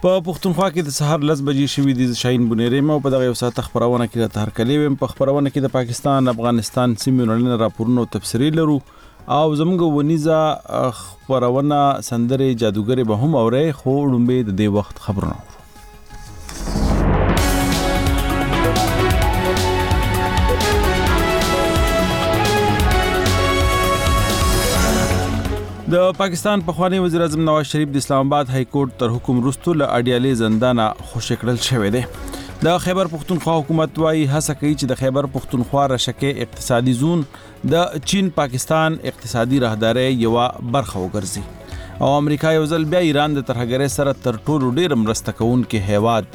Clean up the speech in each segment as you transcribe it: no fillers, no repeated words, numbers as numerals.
په پښتونخوا کې د سهار 10 بجې شوې د شاهین بنيري مو په دغه یو ساعت خبرونه کې د هرکلی ویم په خبرونه کې د پاکستان افغانستان سیمې نړۍ راپورونو تفسیری لرو او زموږ ونیزه خبرونه سندره جادوګر به هم اوري خو لومبه د دې وخت خبرونه د پاکستان پخوانی وزیر اعظم نواز شریف د اسلام آباد های کورټ تر حکم وروسته له اډیالي زندانه خوشی کړل شوی دی د خیبر پختونخوا حکومت وايي هڅه کوي چې د خیبر پختونخوا رشکه اقتصادي زون د چین پاکستان اقتصادي راهداري یو برخه وګرځي او امریکا یو ځل بیا ایران د ترهګرۍ سره تر ټولو ډیر مرسته کوونکې هیواد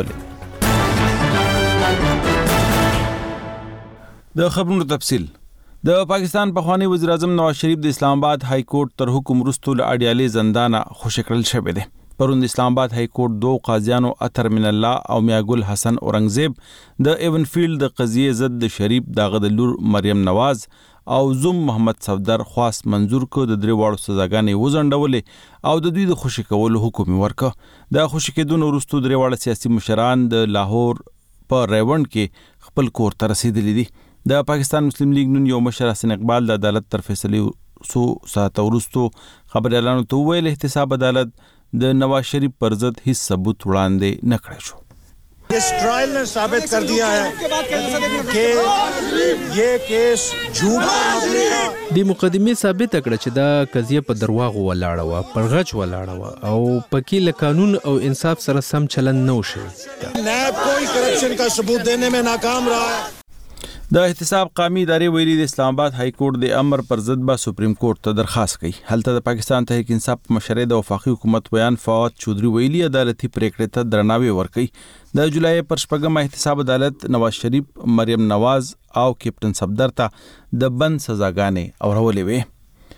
نومولې د خبرونو تفصیل د پاکستان پخوانی وزیر اعظم نواز شریف د اسلام آباد های کورټ تر حکم وروسته له اډیالي زندانه خوشی کړل شوی دی پرون د اسلام آباد های کورټ دوه قاضیانو اطهر من الله او میاګل حسن اورنګزیب د ایونفیلډ د قضیه ضد د شریف دغه د لور مریم نواز او زوم محمد صفدر خواست منزور کو د درې واړو سزاګانې وزندولې او د دوی د خوشی کولو حکم ورکړ د خوشی کېدون وروسته درې واړه سیاسي مشران د لاهور په ریوند کې خپل کور ته رسیدلي دي د پاکستان مسلم لیگ نن یو مشر حسن اقبال د عدالت تر فیصله سو ساعت ورستو خبر اعلان تو ویل احتساب عدالت د نواز شریف پر ضد هیڅ ثبوت وړاندې نه کړی شو इस ट्रायल ने साबित कर दिया है कि ये केस झूठ है د مقدمه ثابت کړه چې دا قضیه په درواغ ولاړه و پرغچ ولاړه و او پکې له قانون او انصاف سره سم چلن نه وشي نائب کوئی کرپشن کا ثبوت دینے میں ناکام رہا ہے د احتساب قومي ادارې ویلي د اسلام آباد های کورټ د امر پر ضد به سپریم کورټ ته درخواست کړي هلته د پاکستان تحریک انصاف مشرې د وفاقي حکومت بیان فواد چودري ویلي عدالتي پریکړې ته درناوی ورکړي د جولای پر شپږم احتساب عدالت نواز شریف مریم نواز او کیپټن صفدر ته د بند سزاګانې اورولې وې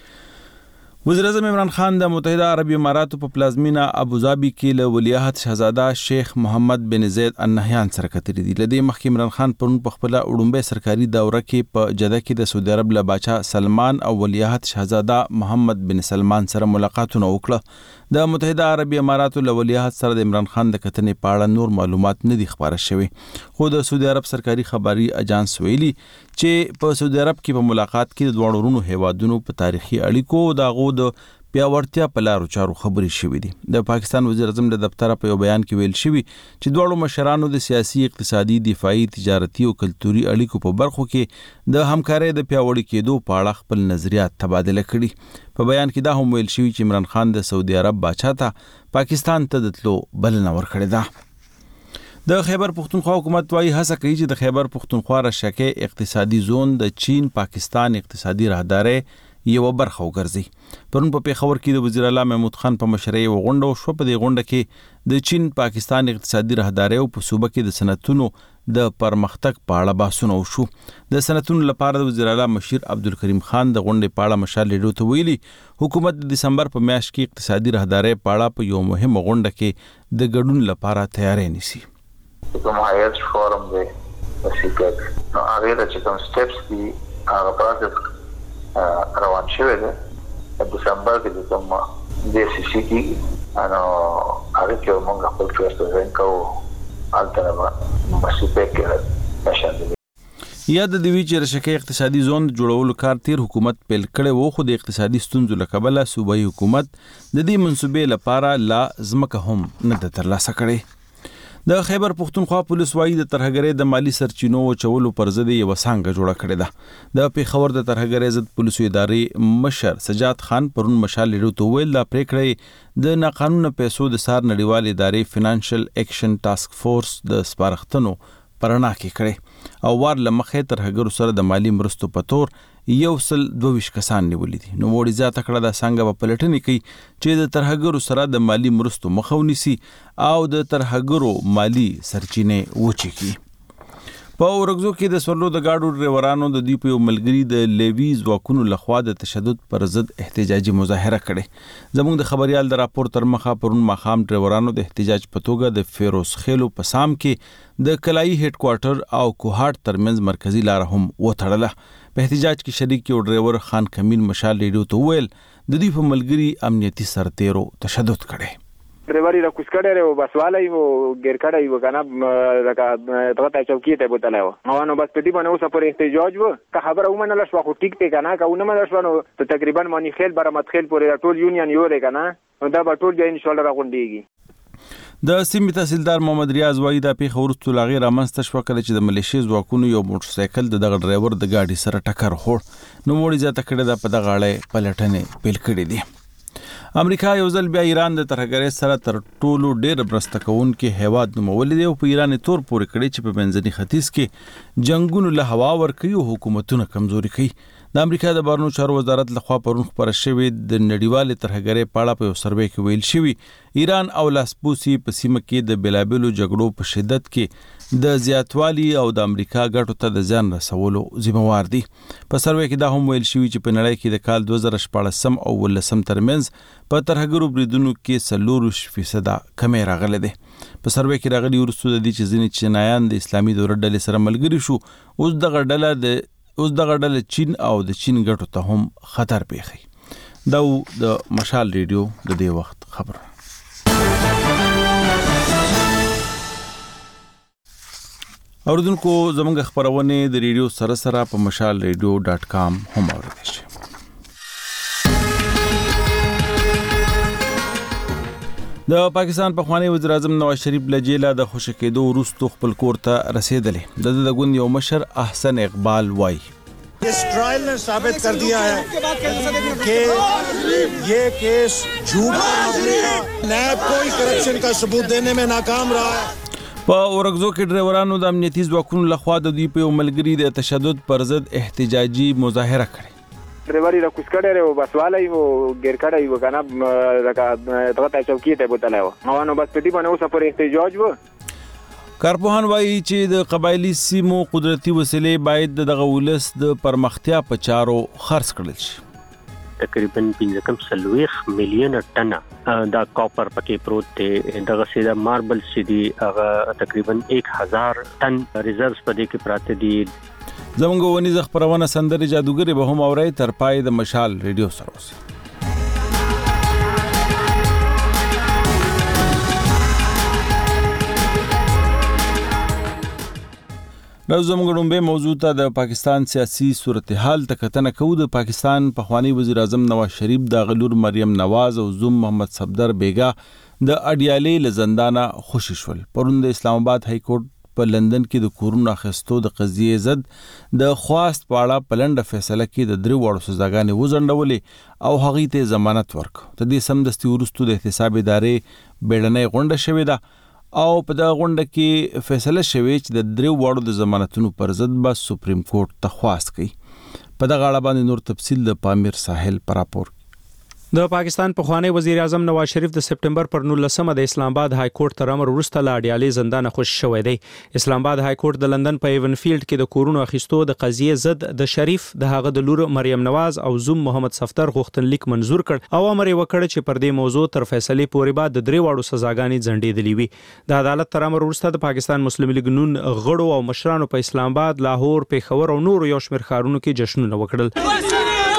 وزیر اعظم عمران خان د متحده عربی اماراتو په پلازمینا ابوظبي کې له ولیعهد شاهزاده شیخ محمد بن زید النهیان سره کتري دي لدی مخکې عمران خان پرون په خپل وړومبه سرکاري دوره کې په جده کې د سعودي عرب له باچا سلمان او ولیعهد شاهزاده محمد بن سلمان سره ملاقاتونه وکړه د متحده عربی اماراتو له ولیعهد سره د عمران خان د کتنې په اړه نور معلومات نه دي خبره شوی خو د سعودي عرب سرکاري خبري اجانس ویلي چې په سعودي عرب کې په ملاقات کې د دوه ورونو هیوادونو په تاریخي اړیکو دغه د پیاوړتیا په لارو چارو خبرې شوې دي د پاکستان وزیر اعظم د دفتر په یو بیان کې ویل شوی چې دوه مشرانو د سیاسي اقتصادي دفاعي تجارتي او کلتوري اړیکو په برخو کې د همکارۍ د پیاوړي کېدو په اړه خپل نظریات تبادله کړي په بیان کې دا هم ویل شوی چې عمران خان د سعودي عرب باچا ته پاکستان ته د تلو بلنه ورکړې ده د خیبر پختونخوا حکومت وايي هڅه کوي چې د خیبر پختونخوا رشکه اقتصادي زون د چین پاکستان اقتصادي راهداري یو برخه وګرځي پرون په پیښور کې د وزیر اعلی محمود خان په مشرۍ وغونډه شو په دې غونډه کې د چین پاکستان اقتصادي راهداري او په صوبه کې د صنعتونو د پرمختګ په اړه بحثونه وشو د صنعتونو لپاره د وزیر اعلی مشیر عبدالکریم خان د غونډې په اړه مشال لیدو ته ویلي حکومت د دسمبر په میاشت کې اقتصادي راهداري په اړه په یو مهم غونډه کې د ګډون لپاره تیاری نیسي کوم هیئت فورم دی وسیګت نو هغه د کوم سټیپس دی هغه پروسس روان شوی دی د دسمبر کې کوم د سی سی کې انو هغه کې موږ خپل پروسس کوو الټرنیټ مسیپه کې نشاندي یا د دوی چې رشکه اقتصادي زون جوړولو کار تیر حکومت پیل کړي وو خو د اقتصادي ستونزو لکبله صوبایي حکومت د دې منسوبې لپاره لا ځمکه هم نه ترلاسه کړي د خیبر پختونخوا پولیس وايي د ترهګرۍ د مالی سرچینو چولو پر ضد یو څنګه جوړه کړې ده د پیښور د ترهګرۍ ضد پولیسو ادارې مشر سجاد خان پرون مشال لیدو ته ویل دا پریکړه د ناقانونه پیسو د سار نړیوال ادارې فینانشل ایکشن ټاسک فورس د سپارښتنو پرنا کې کړي او وار لمخې ترهګرو سره د مالی مرستو په تور 122 کسان نیولې دي نو وړي ځاته کړه د څنګه په پلټنې کې چې د ترهګرو سره د مالی مرستو مخاونيسي او د ترهګرو مالی سرچینې وچی کی په ورغزو کې د سورلو د گاډو ډرایورانو د دی په ملګری د لیوی ځواکونو لخوا د تشدد پر ضد احتجاجي مظاهره کړي زموږ د خبريال د راپور تر مخه پرون مخام ډرایورانو د احتجاج په توګه د فیروز خیلو په سام کې د کلای هډ کوارټر او کوهاټ ترمنځ مرکزی لار هم وټړله په احتجاج کې شریک یو ډرایور خان کمین مشال لیدو ته ویل د دې په ملګری امنیتي سرتیرو تشدد کړي ډرایوري را کوس کړی و بس والی و ګیر کړی و کنه لکه دغه ته چوکۍ ته بوتلی و نو بس په دې باندې اوسه پورې احتجاج و که خبره ومنله شوه خو ټیک دی که نه که ونه منله شوه نو تقریبا مانیخیل برمدخیل پورې ټول یونین یو دی که نه نو دا به ټول بیا انشاءالله راغونډېږي. د سیمې تحصیلدار محمد ریاض وایي دا پیښه وروسته له هغې رامنځته شوه کله چې د ملیشې ځواکونو یو موټرسایکل د دغه ډرایور د ګاډي سره ټکر خوړ. نوموړي زیاته کړې ده په دغه اړه پلټنې پیل کړې دي. امریکا یو ځل بیا ایران د ترهګرۍ سره تر ټولو ډېر مرسته کوونکی هیواد نومولی دی او په ایران یې تور پورې کړی چې په منځني ختیځ کې جنګونو له هوا ورکوي او حکومتونه کمزوري کوي. د امریکا د بهرنیو چارو وزارت لخوا پرون خپره شوې د نړیوالې ترهګرۍ په اړه په یو سروې کې ویل شوي ایران او لاسپوڅي په سیمه کې د بېلابېلو جګړو په شدت کې د زیاتوالي او د امریکا ګټو ته د زیان رسولو ذمہوار دي. په سروې کې دا هم ویل شوي چې په نړۍ کې د کال 2014 او 2019 ترمنځ په ترهګرو بریدونو کې 40% کمی راغلی دی. په سروې کې راغلي وروسته د دې چې ځینې چینایان د اسلامي دولت ډلې سره ملګري شو اوس دغه ډله چین او د چین ګټو ته هم خطر پیښي. دا د مشال ریډیو د دې وخت خبر. اوردونکو زموږ خبرونه د ریډیو سره په mashalradio.com هم اوریدئ شئ. د پاکستان پخوانی وزیر اعظم نواز شریف له جیله د خوشی کېدو وروسته خپل کور ته رسیدلی. د ګوند یو مشر احسن اقبال وایي इस ट्रायल ने साबित कर दिया है कि ये केस झूठ है, नैब कोई करप्शन का सबूत देने में नाकाम रहा है. په اورګزو کې ډرایورانو د امنیتي ځواکونو لخوا د دوی په یو ملګري د تشدد پر ضد احتجاجي مظاهره کړې. ډرایوري را کوس کړی و بس والی و ګیر کړی و کنه لکه دغه ته چوکۍ ته بوتلی و نو بس په دې باندې اوسه پورې احتجاج و. کارپوهان وایي چې د قبایلي سیمو قدرتي وسیلې باید دغه ولس د پرمختیا په چارو خرڅ کړل شي. تقریبا 15 میلیونه ټنه دا کاپر پکې پروت دی. دغه سیده ماربل سیدي هغه تقریبا 1000 ټن ریزروز پدې کې پراته دي. زموږ ونیزه خبرونه سندري جادوګري به هم اورئ. تر پای د مشال ریډیو سره اوسئ. راځو زموږ لومړی موضوع ته د پاکستان سیاسي صورتحال ته کتنه کوو. د پاکستان پخوانی وزیر اعظم نواز شریف د غلور مریم نواز او زوم محمد صفدر بیگا د اډیالۍ له زندانه خوشي شول. پرون د اسلام آباد های کورټ په لندن کې د کورونو اخیستو د قضیې ضد د خواست په اړه په لنډه فیصله کې د 3 وړو سزاګانې وځنډولې او هغې ته ضمانت ورکړ. د دې سمدستي وروسته د احتساب ادارې بیړنۍ غونډه شوې ده او په دغه غونډه کې فیصله شوې چې د 3 وړو د ضمانتونو پر ضد به سپریم کورټ ته خواست کوي. په دغه اړه باندې نور تفصیل د پامیر ساحل پر راپور. د پاکستان پخوانی وزیر اعظم نواز شریف د سپټمبر پر 19 د اسلام آباد های کورټ تر امر وروسته له اډیالۍ زندان خوشي شوی دی. اسلام آباد های کورټ د لندن په ایون فیلډ کې د کورونو اخیستو د قضیې ضد د شریف د هغه د لور مریم نواز او زوم محمد صفدر غوښتنلیک منزور کړ او امر یې وکړ چې پر دې موضوع تر فیصلې پورې بعد د 3 وړو سزاګانې ځنډېدلې وي. د عدالت تر امر وروسته د پاکستان مسلم لیگ نون غړو او مشرانو په اسلام آباد، لاهور، پیښور او نورو یو شمېر ښارونو کې جشنونه وکړل.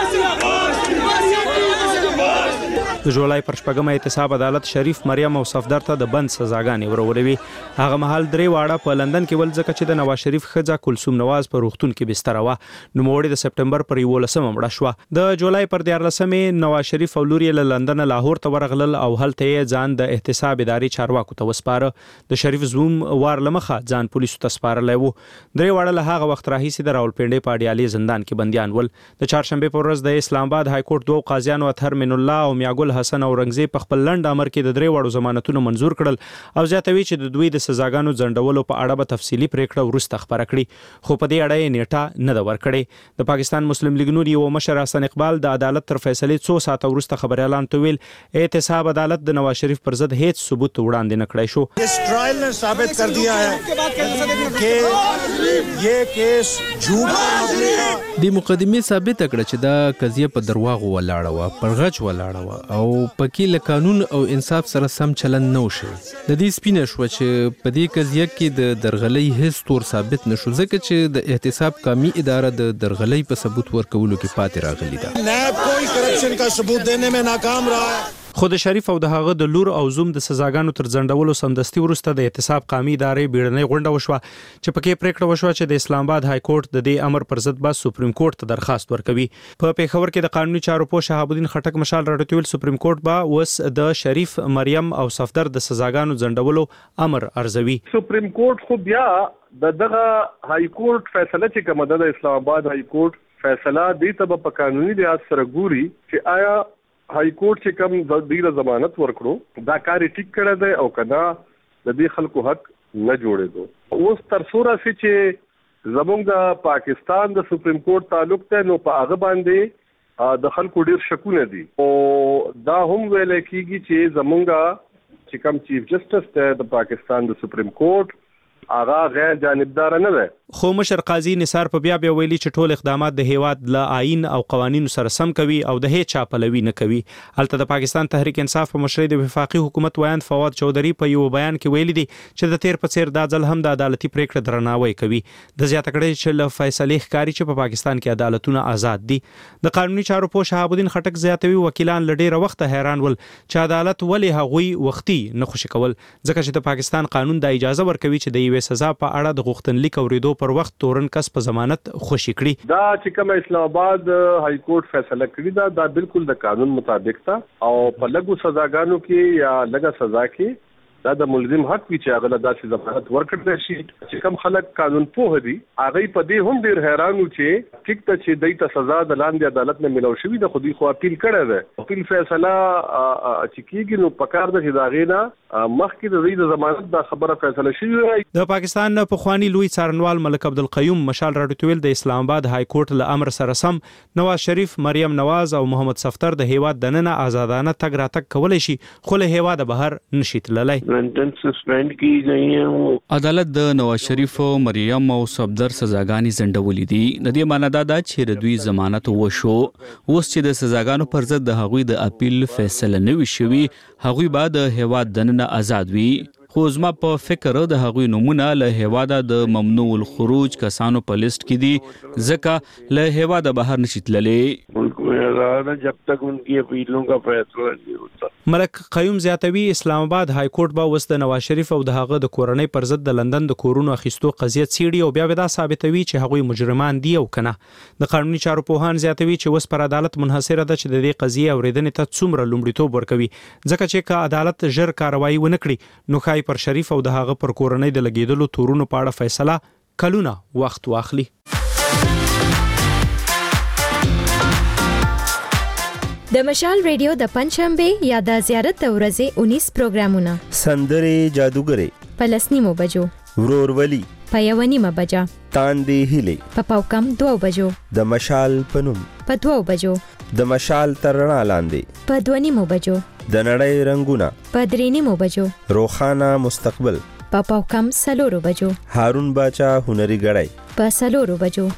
د جولای پر 8 احتساب عدالت شریف، مریم او صفدر ته د بند سزاګانې ورولوي. هغه مهال 3 واړه په لندن کې ول ځکه چې د نواز شریف ښځه کلثوم نواز په روغتون کې بستر و. نوموړي د سپټمبر پر 11 مړه شوه. د جولای پر 14 نواز شریف او لور یې له لندن لاهور ته ورغلل او هلته یې ځان د احتساب ادارې چارواکو ته وسپاره. د شریف زوم وار لمخه ځان پولیسو ته سپارلی و. 3 واړه له هغه وخت راهیسې د راولپنډۍ په اډیالۍ زندان کې بندیان ول. د چهارشنبه پر ورځ د اسلام آباد های کورټ 2 قاضیانو اطهر من الله او میاګل حسن اورنګزیب په خپل لنډ امر کې د 3 وړو ضمانتونه منزور کړل او زیاتوي چې د دوی د سزاګانو ځنډولو په اړه به تفصیلي پریکړه وروسته خبره کړي، خو په دې اړه یې نیټه نه ده ورکړې. د پاکستان مسلم لیگ نون یو مشر حسن اقبال د عدالت تر فیصلې 2 ساعته وروسته خبري اعلان ته ویل احتساب عدالت د نواز شریف پر ضد هیڅ ثبوت وړاندې نه کړی شو. इस ट्रायल ने साबित कर दिया है कि ये केस झूठ है. د مقدمه ثابت کړه چې دا قضیه په درواغ ولاړه و، پر غچ ولاړه و او پکې له قانون او انصاف سره سم چلن نه وشي. د دې سپینه شو چې په دې قضیه کې د درغلۍ هیڅ تور ثابت نشو ځکه چې د احتساب قومي اداره د درغلۍ په ثبوت ورکولو کې پاتې راغلي ده. نائب کوئی کرپشن کا ثبوت دینے میں ناکام رہا ہے. خو د شریف او د هغه د لور او زوم د سزاګانو تر ځنډولو سمدستي وروسته د احتساب قومي ادارې بیړنۍ غونډه وشوه چې پکې پریکړه وشوه چې د اسلام آباد های کورټ د دې امر پر ضد به سپریم کورټ ته درخواست ورکوي. په پیښور کې د قانوني چارو پوه شهاب الدین خټک مشال راټوټول سپریم کورټ به اوس د شریف مریم او صفدر د سزاګانو ځنډولو امر ارزوي. سپریم کورټ خو بیا دغه های کورټ فیصله چې کومه ده د اسلام آباد های کورټ فیصله دې ته په قانوني لحاظ سره ګوري چې آیا های کورټ چې کوم د دې ضمانت ورکړو دا کار ټیک کړی دی او کدا د دې خلکو حق نه جوړېدو. اوس تر څوره چې زمونږ د پاکستان د سپریم کورټ تعلق ته نو په هغه باندې د خلکو ډیر شکونه دي او دا هم ویل کېږي چې زمونږ چې کوم چیف جسټس ته د پاکستان د سپریم کورټ هغه غیر جانبدار نه ده. خو مشر قاضي نثار په بیا ویلي چې ټول اقدامات د هیواد له آئین او قوانینو سره سم کوي او د هیڅ چا پلوي نه کوي. هلته د پاکستان تحریک انصاف په مشرۍ د وفاقي حکومت ویان فواد چودھری په یو بیان کې ویلي دي چې د تیر په څیر دا ځل هم د عدالتي پریکړه درناوی کوي. د زیاته کړي چې له فیصلې ښکاري چې په پاکستان کې عدالتونه آزاد دي. د قانوني چارو پوه شهاب الدین خټک زیاتوي وکیلان له ډیره وخته حیران ول چې عدالت ولې هغوی وختي نه خوشي کول ځکه چې د پاکستان قانون د اجازه ورکوي چې د یوې سزا په اړه د غوښتنلیک اوریدو پر وخت تورن کس په ضمانت خوشي کړي. دا چې کوم اسلام آباد های کورټ فیصله کړی دا بالکل د قانون مطابق تا او په لګو سزاګانو کې یا لګا سزا کې دا د ملزم حق وی چې هغه داسې ضمانت ورکړل شي. چې کوم خلک قانون پوه دي هغه په دې هم ډیر حیران و چې ټیک ته چې دایته سزا د لاندې عدالت نه ملو شوی د خودي خو اپیل کړی دی. اپیل فیصله چې کیږي نو پکار د هداغینا مخکې د دې ضمانت د خبره فیصله شوی. د پاکستان په خوانی لوی څارنوال ملک عبدالقیوم مشال راټوټول د اسلام آباد های کورټ له امر سره سم نواز شریف مریم نواز او محمد صفدر د هیواد دننه آزادانه تګ راتګ کولای شي خو له هیواد بهر نشي تللی. لندن سسپند کی گئی ہیں. عدالت د نواز شریف او مریم او صفدر سزاګانی ځنډولې دي. د دې معنی دا ده چې د دوی ضمانت وشو. اوس چې د سزاګانو پر ضد د هغوی د اپیل فیصله نه وي شوی هغوی به د هیواد دننه آزاد وي. خو زما په فکر د هغوی نمونه له هیواده د ممنوع الخروج کسانو په لیست کې دي ځکه له هیواده بهر نشي تللی. جب تک ان کی اپیلوں کا فیصلہ نہیں ہوتا. ملک قیوم زیاتوي اسلام آباد های کورټ به وس د نواز شریف او د هغه د کورنۍ پر ضد د لندن د کورونو اخیستو قضیه څیړي او بیا دا ثابتوي چې هغوی مجرمان دي او کنه. د قانوني چارو پوهان زیاتوي چې وس پر عدالت منحصره ده چې د دې قضیه اوریدنې ته څومره لومړیتوب ورکوي ځکه چې که عدالت ژر کاروایی ونه کړي نو خای پر شریف او د هغه پر کورنۍ د لګیدلو تورونو په اړه فیصله کلونه وخت واخلي. د مشال ریډیو د پنځشنبه یا د زیارت د ورځې 19 پروګرامونه سندرې جادوګرې په لسنیمو بجو ورورولي په یو نیمه بجا تاندې هلي په پاوکم 2 بجو د مشال پنوم په 2 بجو د مشال ترنا لاندې په 2 نیمو بجو د نړۍ رنگونه په 3 نیمو بجو روخانه مستقبل په پاوکم 4 بجو هارون باچا هنري غړای په 4 بجو.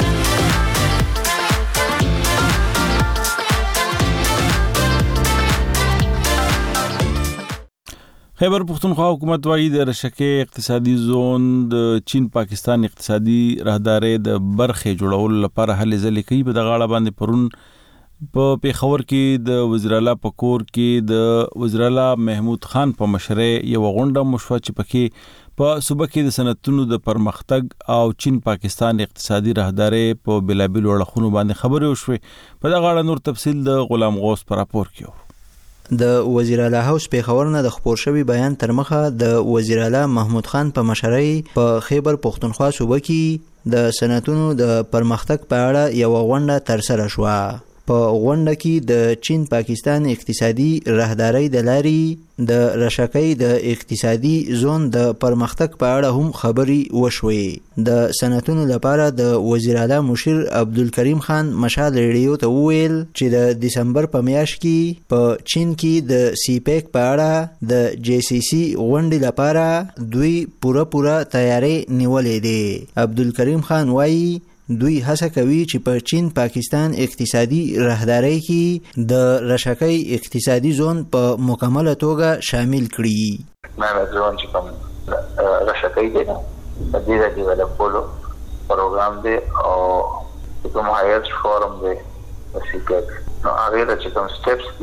خیبر پختونخوا حکومت وايي د رشکې اقتصادي زون د چین پاکستان اقتصادي راهدارې د برخې جوړولو لپاره هلې ځلې کوي. په دغه اړه باندې پرون په پیښور کې د وزیر اعلی په کور کې د وزیر اعلی محمود خان په مشرۍ یو غونډه مشوه چې پکې په صوبه کې د صنعتونو د پرمختګ او چین پاکستان اقتصادي راهدارې په بلابل اړخونو باندې خبرې وشوې. په دغه اړه نور تفصیل د غلام غوث په راپور کې د وزیر اعلی هاوس پیښور نه د خبر شوی بیان تر مخه د وزیر اعلی محمود خان په مشرۍ په خیبر پختونخوا صوبه کې د صنعتونو د پرمختګ په اړه یو غونډه ترسره شوه. په غونډه کې د چین پاکستان اقتصادي راهدارۍ د لارې د رشکې د اقتصادي زون د پرمختګ په اړه هم خبرې وشوې. د صنعتونو لپاره د وزیر اعلی مشیر عبدالکریم خان مشال ریډیو ته وویل چې د دسمبر په میاشت کې په چین کې د سی پیک په اړه د جی سی سی غونډې لپاره دوی پوره تیاری نیولې دي. عبدالکریم خان وایي دوی هڅه کوي چې په چین پاکستان اقتصادي راهدارۍ کې د رشکې اقتصادي زون په مکمله توګه شامل کړي. نه زون چې کوم رشکې دی د دې د ډیولپولو پروګرام دی او کوم هایست فورم دی د سی پیک نو هغه چې کوم سټیپس دي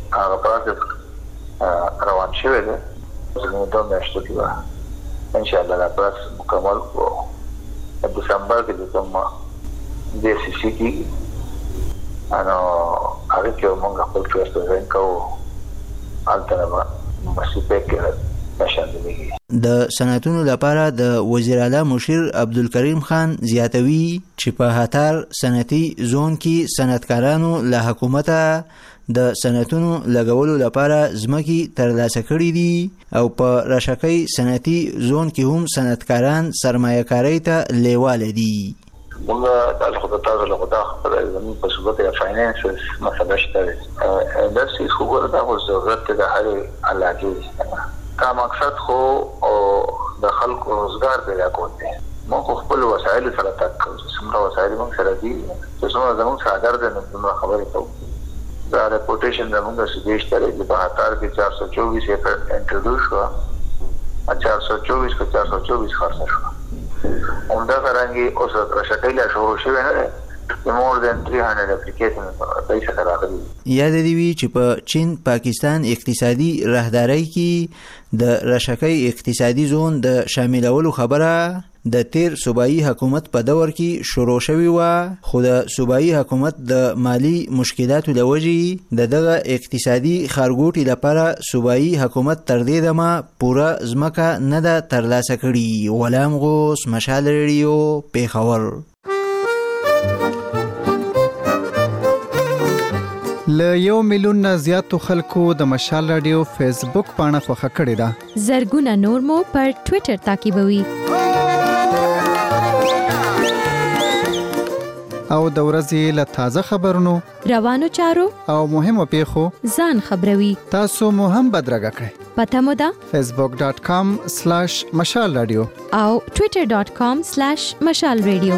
هغه پروسس روان شوی دی زموږ د میاشتو کې ان شاء الله دا پروسس مکمل کو دسمبر کې کوم د سی سی کې هغه کې موږ خپل ټرست ورین کوو البته مسیبه کې د صنعتونو لپاره د وزیر اعلی مشیر عبدالکریم خان زیاتوي چې په هاتار صنعتي زون کې صنعتکارانو له حکومته د صنعتونو لګولو لپاره ځمکې ترلاسه کړي دي او په راشقي صنعتي زون کې هم صنعتکاران سرمایه‌کارۍ ته لیواله دي. موږ د خدای له خدا خپل زموږ په صورت یا فاینانس مسله شته دا څه خو دا ضرورت ده هر علاقه کا مقصد خو او د خلکو روزګار پیدا کول دي. موږ خپل وسایل سره تک څومره وسایل موږ سره دي چې څومره زموږ صادر دي نو خبرې کوو دا ریپورټیشن زموږ سجیش ترې چې په هاتار کې 424 ایکړ انټروډیوس شو 424 کې 424 خرڅ شو همدا څنګه اوس راشقیلا شروع شوی نه more than 300 applications پیسې راغلي. یاد دی وی چې په چین پاکستان اقتصادي راهداري کې د راشقي اقتصادي زون د شاملولو خبره د تیر صوبایي حکومت په دور کې شروع شوی و خو د صوبایي حکومت د مالی مشکلاتو لوجې دغه اقتصادي خارګوټي لپاره صوبایي حکومت تر دې دمه پوره ځمکه نه ده ترلاسه کړي. غلام غوث، مشال ریډیو، پیښور. له 1 میلیون نه زیاتو خلکو د مشال رادیو فیسبوک پاڼه خوښه کړې ده. زرګونه نور مو پر ټوئیټر تعقیبوي. او د ورځې له تازه خبرونو، روانو چارو او مهمو پیښو ځان خبروي. تاسو مو هم بدرګه کړئ. پته مو ده facebook.com/مشال رادیو او twitter.com/مشال رادیو.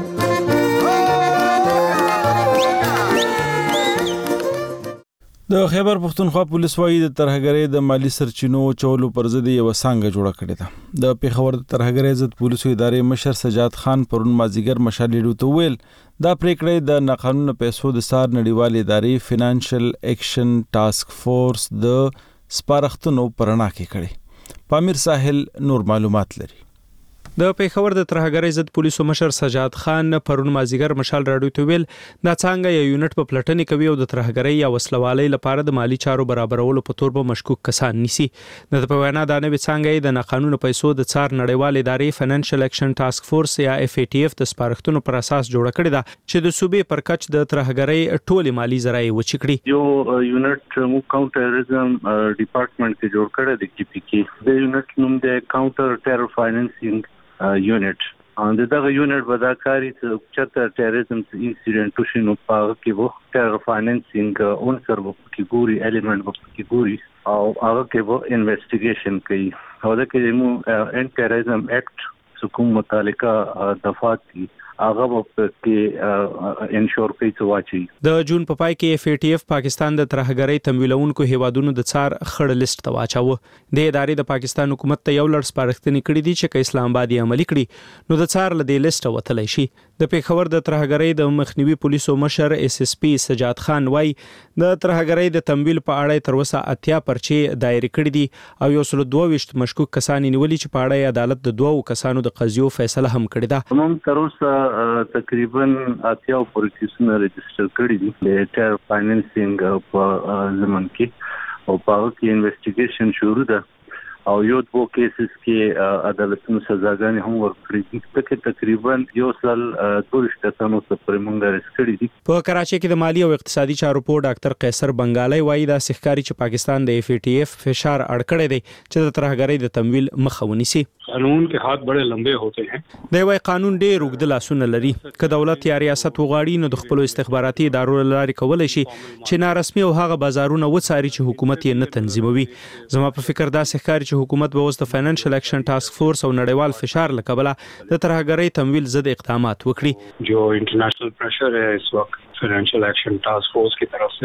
د خیبر پښتونخوا پولیس وايي د ترهګرۍ د مالی سرچینو چولو پر ضد یو څنګه جوړه کړې ده. د پیښور د ترهګرۍ ضد پولیسو ادارې مشر سجاد خان پرون مازیګر مشال ریډیو ته ویل دا پریکړه د ناقانونه پیسو د سار نړیوال ادارې فینانشل ایکشن ټاسک فورس د سپارښتنو پرنا کې کړي. پامیر ساحل نور معلومات لري. د پیښور د ترهګرۍ ضد پولیسو مشر سجاد خان پرون مازیګر مشال راډیو ته ویل دا څنګه یو یونټ په پلټنې کوي او د ترهګرۍ یا وسلوالۍ لپاره د مالی چارو برابرولو په تور به مشکوک کسان نیسي. د په وینا دا نوې څنګه د ناقانونه پیسو د څار نړیوال ادارې فینانشل ایکشن ټاسک فورس یا FATF د سپارښتنو پر اساس جوړه کړې ده چې د صوبې پر کچ د ترهګرۍ ټولې مالی ذرایع وچ کړي. یو یونټ مو کاونټر ټیرریزم ډپارټمنټ کې جوړ کړی د KPK د یونټ نوم د کاونټر ټیرر فاینانسینګ یونټ ان دغه یونټ به دا کاری چې چرته ټیرریزم انسیډنټ وشي نو په کې وو ټیرر فاینانسینګ عنصر کې ګوري الیمنٹ کې ګوري او هغه کې وو انویسټیګیشن کوي او دا کې مو انټي ټیرریزم ایکټ حکومت متعلقه دفعات هغه کې انشور کوي چې واچي. د جون په پای کې FATF پاکستان د ترهګرۍ تمویلونکو هیوادونو د څار خړ لیست ته واچاوه. د ادارې د پاکستان حکومت ته یو لړ سپارښتنې کړې دي چې اسلام آباد یې عملي کړي نو د څار له دې لیست وتلی شي. د پیښور د ترهګرۍ د مخنیوي پولیسو مشر SSP سجاد خان وای د ترهګرۍ د تمویل په اړه تر اوسه 80 پرچې دایر کړې دي او 122 مشکوک کسان نیولي چې په اړه عدالت د 2 کسانو د قضیو فیصله هم کړې ده. موږ تر اوسه تقریبا 80 پورې کیسونه ريجستر کړي دي د ټیر فاینانسینګ په زمن کې او په کې انویسټیګیشن شروع ده او یو دوه کیسز کې عدالتونو سزاګانې هم ورکړي دي چې تقریبا یو سال 2 کسانو سره موږ رسکړي دي. په کراچۍ کې د مالی او اقتصادي چارو په ډاکټر قیصر بنگالای وایي دا سخکاري چې پاکستان د FATF فشار اړ کړی دی چې د ترهګرۍ د تمویل مخه ونیسي. قانون के हाथ बड़े लंबे होते हैं. دی وايي قانون ډېر اوږد لاسونه لري. که دولت یا ریاست وغواړي نو د خپل استخباراتي ادارو لارې کولای شي چې نارسمي او هغه بازارونه وڅاري چې حکومت یې نه تنظیموي. زما په فکر دا سخکاري چې حکومت به اوس د فاینانشل ایکشن ټاسک فورس او نړیوال فشار لکبله د ترهګرۍ تمویل ضد اقدامات وکړي. जो इंटरनेशनल प्रेशर है इस वक्त फाइनेंशियल एक्शन टास्क फोर्स की तरफ से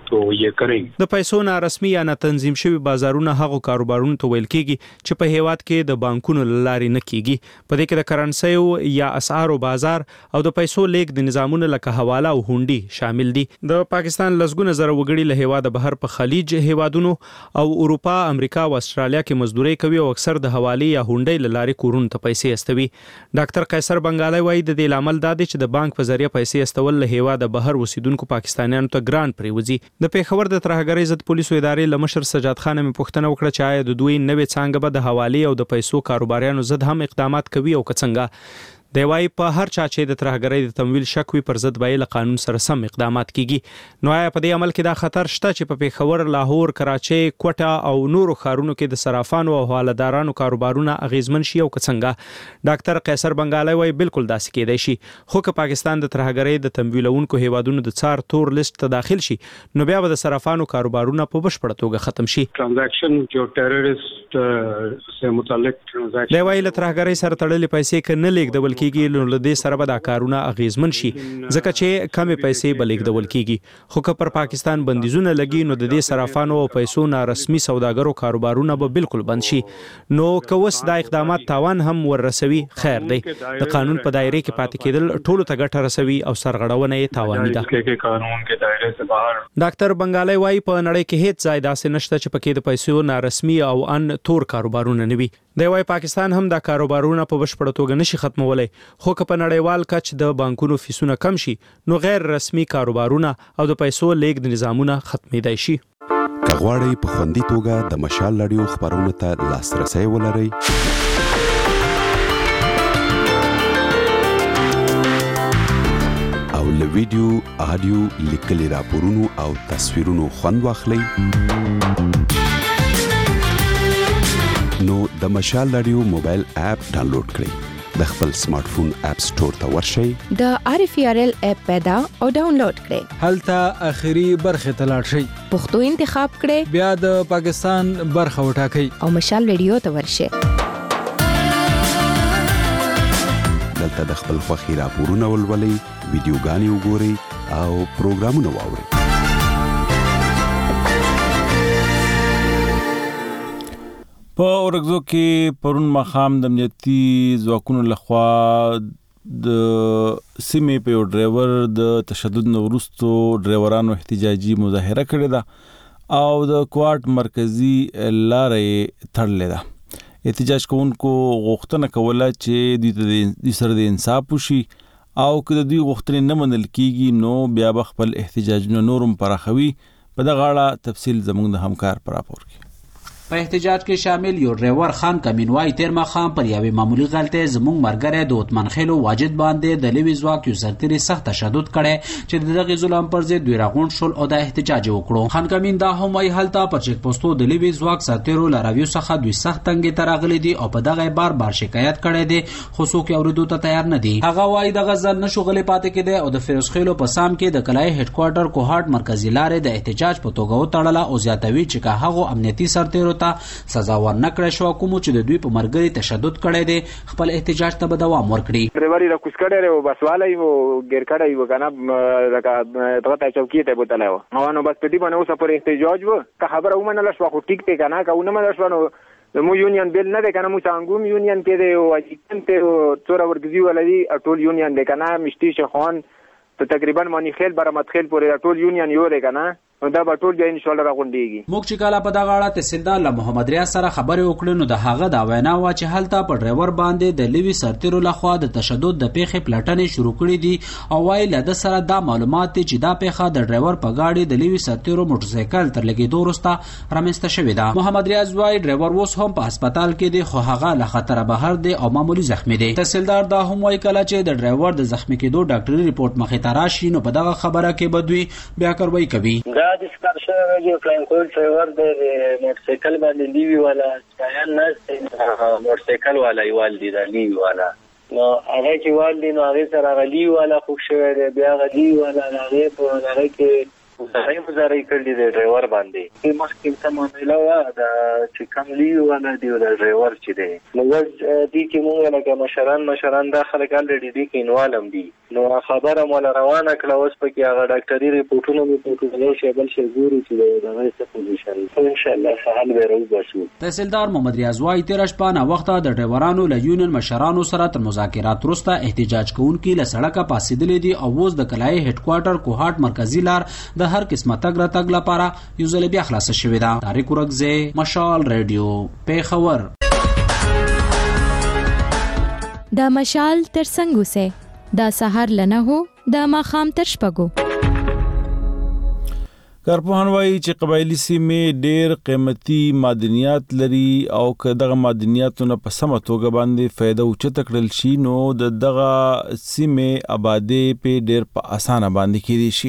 तो ये करेंगे. د پیسو نارسمي یا نه تنظیم شوی بازارونه هغو کاروبارونو ته ویل کیږي چې په هیواد کې د بانکونو لاري نه کیږي. په دې کې د کرنسي یا اسعارو بازار او د پیسو لیک د نظامونو لکه حواله او هونډي شامل دي. د پاکستان لسګونه زره وګړي له هیواده بهر په خلیج هیوادونو او اروپا، امریکا او استرالیا کې مزدوري کوي او اکثر د حوالې یا هونډي لاري کورونو ته پیسې استوي. ډاکټر قیصر بنگالای وایي د دې لامل دا دی چې د بانک په ذریعہ پیسې استول له هیواده بهر اوسیدونکو پاکستانیانو ته ګران پریوزي. د پیښور د ترهګرۍ ضد پولیسو ادارې لمشر سجاد خان مې پوښتنه وکړه چې آیا د دوی نوې څانګه به د حوالې او د پیسو کاروباریانو ضد هم اقدامات کوي او که څنګه. دی وايي په هر چا چې د ترهګرۍ د تمویل شک وي پر ضد به له قانون سره سم اقدامات کیږي. نو آیا په دې عمل کې دا خطر شته چې په پیښور، لاهور، کراچۍ، کوټه او نورو ښارونو کې د صرافانو او حوالدارانو کاروبارونه اغیزمن شي او که څنګه؟ ډاکټر قیصر بنگالای وایي بالکل داسې کېدای شي، خو که پاکستان د ترهګرۍ د تمویلونکو هیوادونو د څار تور لیست ته داخل شي نو بیا به د صرافانو کاروبارونه په بشپړه توګه ختم شي. ट्रांजैक्शन जो टेररिस्ट से मुतालिक ट्रांजैक्शन دی وايي له ترهګرۍ سره تړلې پیسې که نه لیږدول کیږي نو له دې سره به دا کارونه اغیزمن شي ځکه چې کمې پیسې به لیږدول کیږي. خو که پر پاکستان بندیزونه لګي نو د دې صرافانو او پیسو نارسمي سوداګرو کاروبارونه به بالکل بند شي. نو که اوس دا اقدامات تاوان هم ورسوي خیر دی، د قانون په دایره کې پاتې کېدل ټولو ته ګټه رسوي او سرغړونه یې تاواني ده. قانون کے دائرے سے باہر. ډاکټر بنگالای وایي په نړۍ کې هیڅ ځای داسې نشته چې پکې د پیسو نارسمي او ان تور کاروبارونه نه وي. دی وايي پاکستان هم دا کاروبارونه په بشپړه توګه نشي ختمولای، خو که په نړیوال کچ د بانکونو فیسونه کم شي نو غیر رسمي کاروبارونه او د پیسو لیږد نظامونه ختمېدای شي. که غواړئ په خوندي توګه د مشال رادیو خبرونو ته لاسرسی ولرئ او له ویډیو، آډیو، لیکلي راپورونو او تصویرونو خوند واخلئ نو د مشال رادیو موبایل اپ ډاونلوډ کړئ، د خپل سمارټ فون اپ سٹور ته ورشئ، د RFRL اپ پیدا او ډاونلوډ کړئ، هلته اخیری برخه ته لاړ شئ، پښتو انتخاب کړئ، بیا د پاکستان برخه وټاکئ او مشال رادیو ته ورشئ. دلته د خپل خوښي راپورونه ولولئ، ویډیوګانې وګورئ او پروګرامونه واورئ. په اورګزو کې پرون مخام د امنیتي ځواکونو لخوا د سیمې په یو ډرایور د تشدد نه وروستو ډرایورانو احتجاجي مظاهره کړې ده او د کوارټ مرکزی لارې تړلې ده. احتجاج کوونکو غوښتنه کوله چې دوی سره د انصاف وشي او که د دوی غوښتنې نه منل کیږي نو بیا به خپل احتجاجونه نورم پراخوي. په دغه اړه تفصیل زموږ د همکار په راپور کې. په احتجاج کې شامل یو ډرایور خان کمینوای تیر مخام پر یوې معمولی غلطۍ زموږ مرګره د عثمان خیلو واجد باندې د لوی ځواک یو سرتیري سخت تشدد کړي چې دغه ظلم پر ضد دوی راغون شول او د احتجاج وکړو. خان کمین دا هم وايي هلته پر چیک پوسټو د لوی ځواک سرتیرو لارویو څخه دوی سخت تنګ ته راغلي دي او په دغه بار شکایت کړي دي خو څوک اوریدو ته تیار نه دي. هغه وايي دغه ځل نشو غلې پاتې کېده او د فیروز خیلو په سام کې د کلای هډ کوارټر کوهارت مرکزی لارې د احتجاج په توګه وتړله او زیاتوي چې هغه امنیتي سرتیرو ته سزا ورنکړه شو کوم چې د دوی په مرګري تشدد کړي دي خپل احتجاج ته به دوام ورکړي. ډرایوري را کوس کړي او بس والای وو ګیر کړي وو کنه لکه دغه چوکۍ ته بوتلای وو نو بس په دې باندې اوس پر احتجاج وو که خبره ومنل شو خو ټیک ته کنه که ونه منل شو نو مو یونین بیل نه ده کنه مو څنګه یونین کې دی او اجتن ته څوره ورګزي ولدي ټول یونین ده کنه مشتي شخوان ته تقریبا مانی خیل برمت خیل پورې ټول یونین یو ده کنه دا به ټول بیا ان شاء الله راغونډيږي. موږ چې کله په دغه اړه تحصیلدار له محمد ریاض سره خبرې وکړې نو د هغه دا وینا وا چې هلته په ډرایور باندې د لوی سرتیرو لخوا د تشدد د پیښې پلټنې شروع کړې دي او وايي له د سره دا معلومات چې دا پیښه د ډرایور په گاډي د لوی سرتیرو موټرسایکل تر لګېدو وروسته رامنځته شوې ده. محمد ریاض وايي ډرایور اوس هم په هسپتال کې دی خو هغه له خطر بهر دی او معمولی زخمی دی. تحصیلدار دا هم وايي کله چې د ډرایور د زخمی کېدو ډاکټري ریپورت مخې ته راشي نو په دغه خبره کې بدوي بیا کاروي کوي. دا د سکرشه جو فلانکول ډرایور د موټرسایکل باندې لیوی والا سپایان نه موټرسایکل والا یوال دی د لیوی والا نو هغه چې وال دی نو هغه سره غلی والا خوښ شوی دی بیا غلی والا هغه په هغه کې مزاري کړی دی ډرایور باندې مخکې څه معامله وه دا چې کوم لیو والا دی او د ډرایور چې دی نو دې کې موږ لکه مشران دا خلک الریډي دي کې انوالم دي نو خبره مولا روانه کړه اوس پکې هغه ډاکټري ریپورټونه مې پروتوکول شي بل شي ګورو چې دا څه پوزیشن ان شاء الله سهال به راوځو. تحصیلدار محمد ریاض وايي تیر شپه نه وخت د ډرایورانو له یونین مشرانو سره تر مذاکرات وروسته احتجاج کوونکي له سړکه پاسېدلې دي او اوس د کلای هډ کوارټر کوهاټ مرکزی لار د هر قسمه تګ راتګ لپاره یو ځل بیا خلاص شوې ده. طارق ورکزی، مشال ریډیو، پیښور. دا مشال تر څنګه سه دا سحر لنه هو دا ماخام تر شپګو. کارپوهان وایي چې قبایلی سیمې ډېر قیمتي معدنیات لري او که دغه معدنیاتونه په سمه توګه باندې فایده اوچته کړل شي نو دغه سیمې آبادۍ په ډېر په اسانه باندې کېدی شي.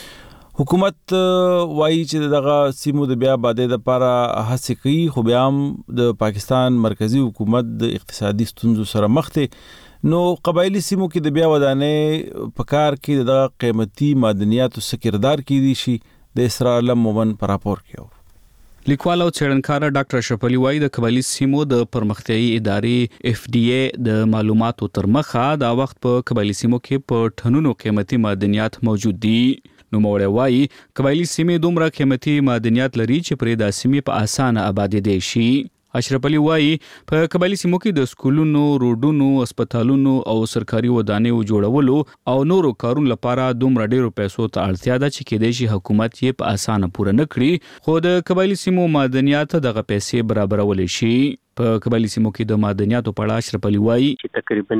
حکومت وایي چې دغه سیمو د بیا آبادۍ لپاره هڅې کوي خو بیا هم د پاکستان مرکزی حکومت د اقتصادي ستونزو سره مخ دی. نو قبایلی سیمو کې د بیا ودانۍ په کار کې دغه قیمتي معدنیاتو څه کردار کېدی شي د اسرار علم مومن پر راپور کې. لیکوال او څېړنکار ډاکټر اشرف علي وايي د قبایلی سیمو د پرمختیایي ادارې FDA د معلوماتو تر مخه دا وخت په قبایلی سیمو کې په ټنونو قیمتي معدنیات موجود دي. نو موړی وايي قبایلی سیمې دومره قیمتي معدنیات لري چې پرې دا سیمې په اسانه آبادېدای شي. اشرف علي وايي په قبایلی سیمو کې د سکولونو، روډونو، هسپتالونو او سرکاري ودانیو جوړولو او نورو کارونو لپاره دومره ډیرو پیسو ته اړتیا ده چې کېدای شي حکومت یې په اسانه پوره نه کړي خو د قبایلی سیمو معدنیات دغه پیسې برابرولای شي. په قبایلی سیمو کې د معدنیاتو په اړه اشرف علي وايي چې تقریبا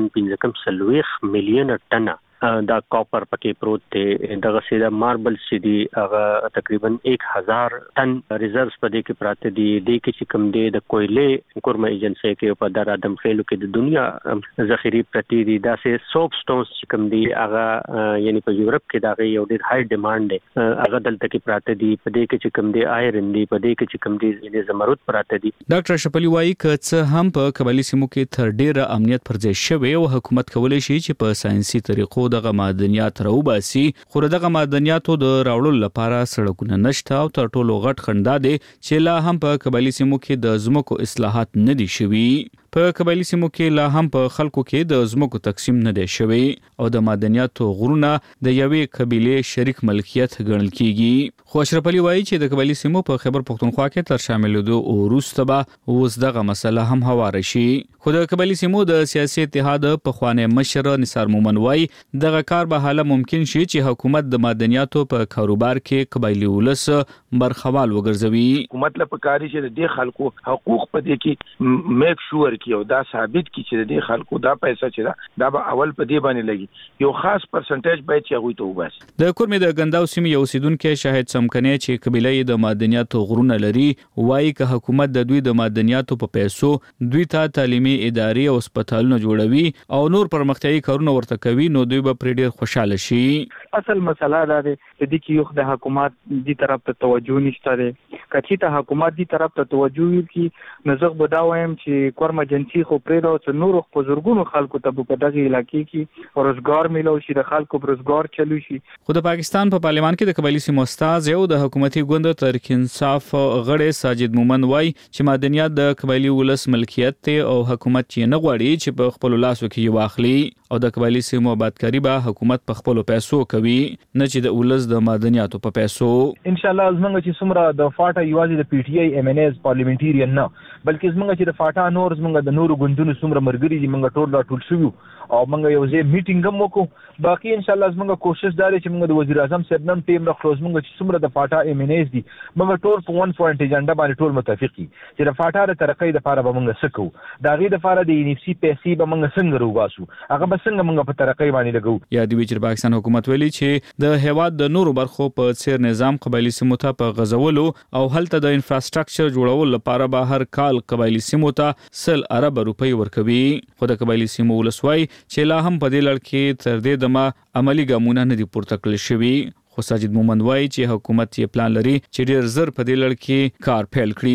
15 میلیون ټنه دا کاپر پکې پروت دی دغه سیده ماربل سیدي هغه تقریبا 1000 ټن ریزرவ்س په دې کې پراته دي د کې چې کوم دی د کویلې کورمه ایجنسی کې په در ادم خېلو کې د دنیا ذخیره پرتی دي دا سه سوپ سټونز چې کوم دی هغه یعنی په یورپ کې دا یو ډېر هاي ډیماند دی هغه دلته کې پراته دي په دې کې چې کوم دی آیرن دی په دې کې چې کوم دی زمرد پراته دي. ډاکټر اشرف علي وايي که څه هم په قبایلی سیمو کې تر ډیره امنیت پر ځای شوی او حکومت کولی شي چې په ساينسي طریقو دغه معدنیات راوباسي خو دغه معدنیاتو د راوړلو لپاره سړکونه نشته او تر ټولو غټ خنډ دی چې لا هم په قبایلی سیمو کې د ځمکو اصلاحات نه دي شوي. په قبایلی سیمو کې لا هم په خلکو کې د ځمکو تقسیم نه دی شوی او د معدنیاتو غرونه د یوې قبیلې شریک ملکیت ګڼل کیږي. خو اشرف علي وایي چې د قبایلی سیمو په خیبر پختونخوا کې تر شاملېدو وروسته به اوس دغه مسله هم هواره شي. خو د قبایلی سیمو د سیاسي اتحاد پخوانی مشر نثار مومن وایي دغه کار به حاله ممکن شي چې حکومت د معدنیاتو په کاروبار کې قبایلی ولس برخوال وګرځوي. حکومت له پکاري چې د خلکو حقوق په دې کې میک شور کی او دا ثابت کی چې د خلکو دا پیسې چې دا به اول په دې باندې لګي یو خاص پرسنټیج به چې هغه ته وباس. د کورمې د غنداو سیمې یو اوسیدونکو شاهد سمکنه چې قبیله د معدنیاتو غرونه لري وایي که حکومت د دوی د معدنیاتو په پیسو دوی ته تعلیمي ادارې او هسپتالونه جوړوي او نور پرمختیایي کارونه ورته کوي نو دوی به پرې ډېر خوشاله شي. اصل مسله دا ده چې د یو د حکومت دی طرف ته توجه نشته ده کچې ته حکومت دی طرف ته توجه وکړي نو زه به دا وایم چې کورمه جنسي خو پرې دا چې نور بزرګونو خلکو ته په دغه علاقې کې روزګار ملو شي د خلکو روزګار چلو شي. خو د پاکستان په پارلمان کې د قبایلی سیمو استاد یو د حکومتي ګوند تحریک انصاف غړی ساجد مومن وای چې معدنیات د قبایلی ولس ملکیت ته او حکومت یې نه غواړي چې په خپل لاسو کې واخلي او د قبایلی سیمو آبادکاری به حکومت په خپل پیسو کوي نه چې د ولس د معدنیاتو په پیسو. ان شاء الله زمونږ چې څومره د فاټا یوازې د PTI MNAs پارلیمنټریان نه بلکې زمونږ چې د فاټا نور زمونږ د نورو ګوندونو څومره مرګري دي موږ ټول شو او موږ یو ځای میټینګ هم وکړو. باقي ان شاء الله زمونږ کوشش دا دی چې موږ د وزیر اعظم صاحب نن ټیم راخلوز موږ چې څومره د فاټا MNAs دي موږ ټول په 1 پوینټ ایجنډا باندې ټول متفق دي چې د فاټا د ترقۍ لپاره به موږ سکو دا غي د لپاره د NFC پیسې به موږ څنګه روباسو هغه به څنګه موږ په ترقۍ باندې لګو. یا د ویچر پاکستان حکومت ویلي چې د هیواد د نورو برخو په څیر نظام قبایلی سیمو ته په غزولو او هلته د انفراستراکچر جوړولو لپاره به هر کال قبایلی سیمو ته 100 ارب روپۍ ورکوي. خو د قبایلی سیمو ولسوای چې لا هم په دې لړ کې تر دې دمه عملی ګامونه نه دي پورته کړل شوي. خو ساجد مومن وایي چې حکومت یې پلان لري چې ډېر زر په دې لړ کې کار پیل کړي.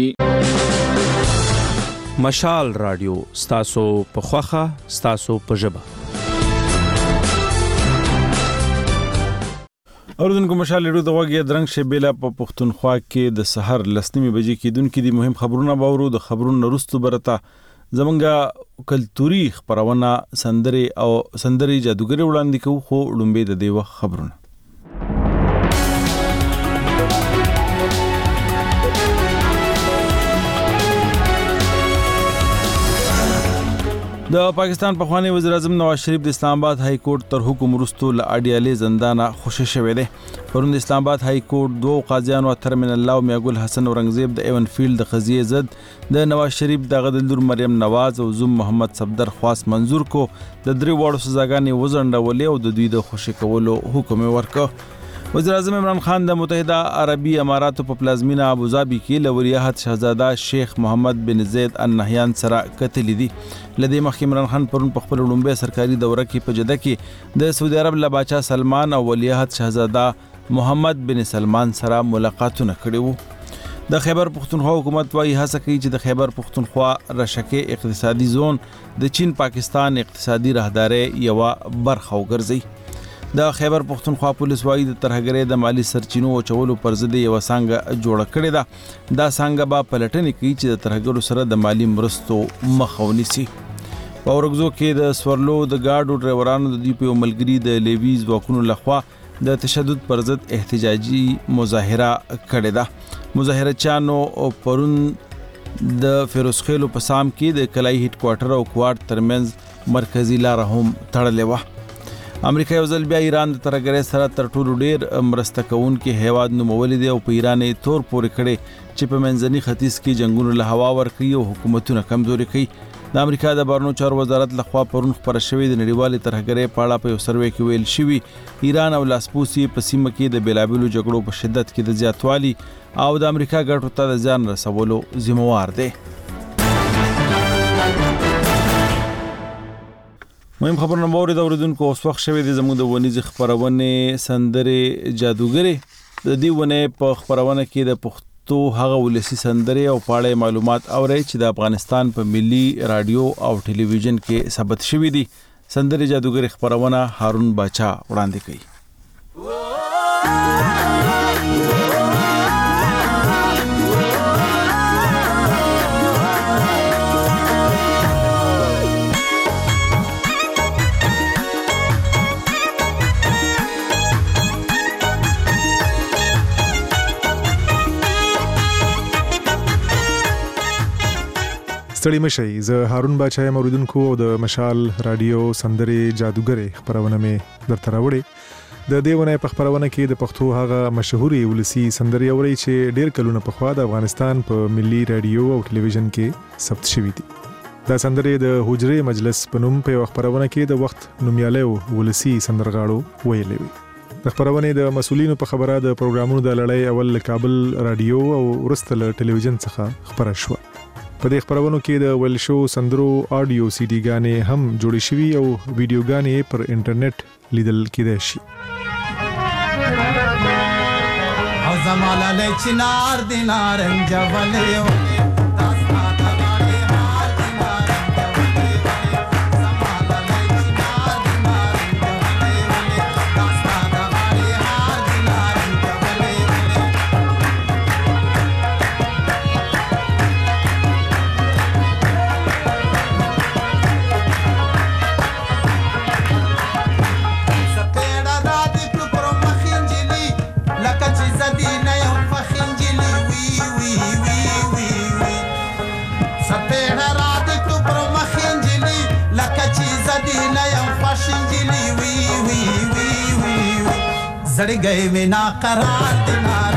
مشال رادیو ستاسو په خوخه ستاسو په ژبه. اوردونکو مشال ریډیو د غوږی درنګ شبیله په پښتونخوا کې د سحر لسنیمه بجې کېدونکې دي مهم خبرونه باورو د خبرونو وروسته برته زمونږه کلتوري خبرونه سندري جادوګري وړاندې کوو خو لومبه د دیوه خبرونه د پاکستان پخوانی وزیر اعظم نواز شریف د اسلام آباد های کورټ تر حکم وروسته ل اډیالې زندانه خوشی شوی دی پرون د اسلام آباد های کورټ دوه قاضیانو ترمن الله او میاګل حسن اورنګزیب د ایون فیلډ د قضیه زد د نواز شریف د غدلور مریم نواز او زوم محمد صفدر خواص منزور کو د درې وړو سزاګانې وزنډولې او د دوی د خوشی کولو حکم ورکړ وزیر اعظم عمران خان د متحده عربی اماراتو په پلازمینه ابوظبي کې له ولیعهد شاهزاده شیخ محمد بن زید النهیان سره کتل دي لدې مخکې عمران خان پرون په خپل لومبه سرکاري دوره کې په جده کې د سعودي عرب له باچا سلمان او ولیعهد شاهزاده محمد بن سلمان سره ملاقاتونه کړي وو د خیبر پختونخوا حکومت وايي هڅه کوي چې د خیبر پختونخوا رشکه اقتصادي زون د چین پاکستان اقتصادي راهداري یو برخه وګرځي د خیبر پختونخوا پولیس وايي د ترهګرۍ د مالی سرچینو او چولو پر ضد یو څنګه جوړ کړی دا څنګه به پلټنې کوي چې د ترهګرو سره د مالی مرستو مخاوني سي په ورغزو کې د سورلو د گاډو ډرایورانو د دی په ملګری د لیویز وکونو لخوا د تشدد پر ضد احتجاجي مظاهره کړې ده مظاهره چانو پرون د فیروزخیلو په سام کې د کلای هډ کوارټر او کوارټ ترمنځ مرکزی لار هم تړلې و امریکا یو ځل بیا ایران د ترهګرۍ سره تر ټولو ډیر مرسته کوونکي هیواد نومولې دی او په ایران تور پورې کړي چې په منځني ختیځ کې جنگونو له هوا ورکړي او حکومتونه کمزوري کړي د امریکا د بهرنیو چارو وزارت لخوا پرون خبره شوې د نړیوالې ترهګرۍ په اړه په یو سروې کې ویل شوی ایران او لاسپوسي په سیمه کې د بیلابلو جګړو په شدت کې د زیاتوالي او د امریکا ګټو ته د ځان رسولو ذمہوار دی مهم خبرونه موري د اوریدونکو اوس وخت شوی د زموږ د ونیز خبرونه سندري جادوګري د دې ونه په خبرونه کې د پښتو هغه ولسی سندري او پاړې معلومات اوري چې د افغانستان په ملي رادیو او ټلویزیون کې ثبت شوی دي سندري جادوګري خبرونه هارون باچا وړاندې کوي ستړي مشي زه هارون باچا موریدونکو د مشال رادیو سندري جادوګري خبرونه مې درته راوړي د دیونه په خبرونه کې د پښتو هغه مشهوري ولسی سندري اوري چې ډیر کلونه په خوا د افغانستان په ملي رادیو او ټلویزیون کې ثبت شوی دي دا سندري د حجرې مجلس په نوم په خبرونه کې د وخت نومیاله ولسی سندرغاړو ویلې وي د خبرونه د مسولینو په خبره د پروګرامونو د لړۍ اول کابل رادیو او ورستل ټلویزیون څخه خبره شو په دې خبرونو کې د ویل شو سندرو آډیو سی ډي غانې هم جوړې شوي او ویډیو غانې پر انټرنیټ لیدل کېدای شي او زماله چنار دینارنج ولې زړ گئے وینا قرار دینار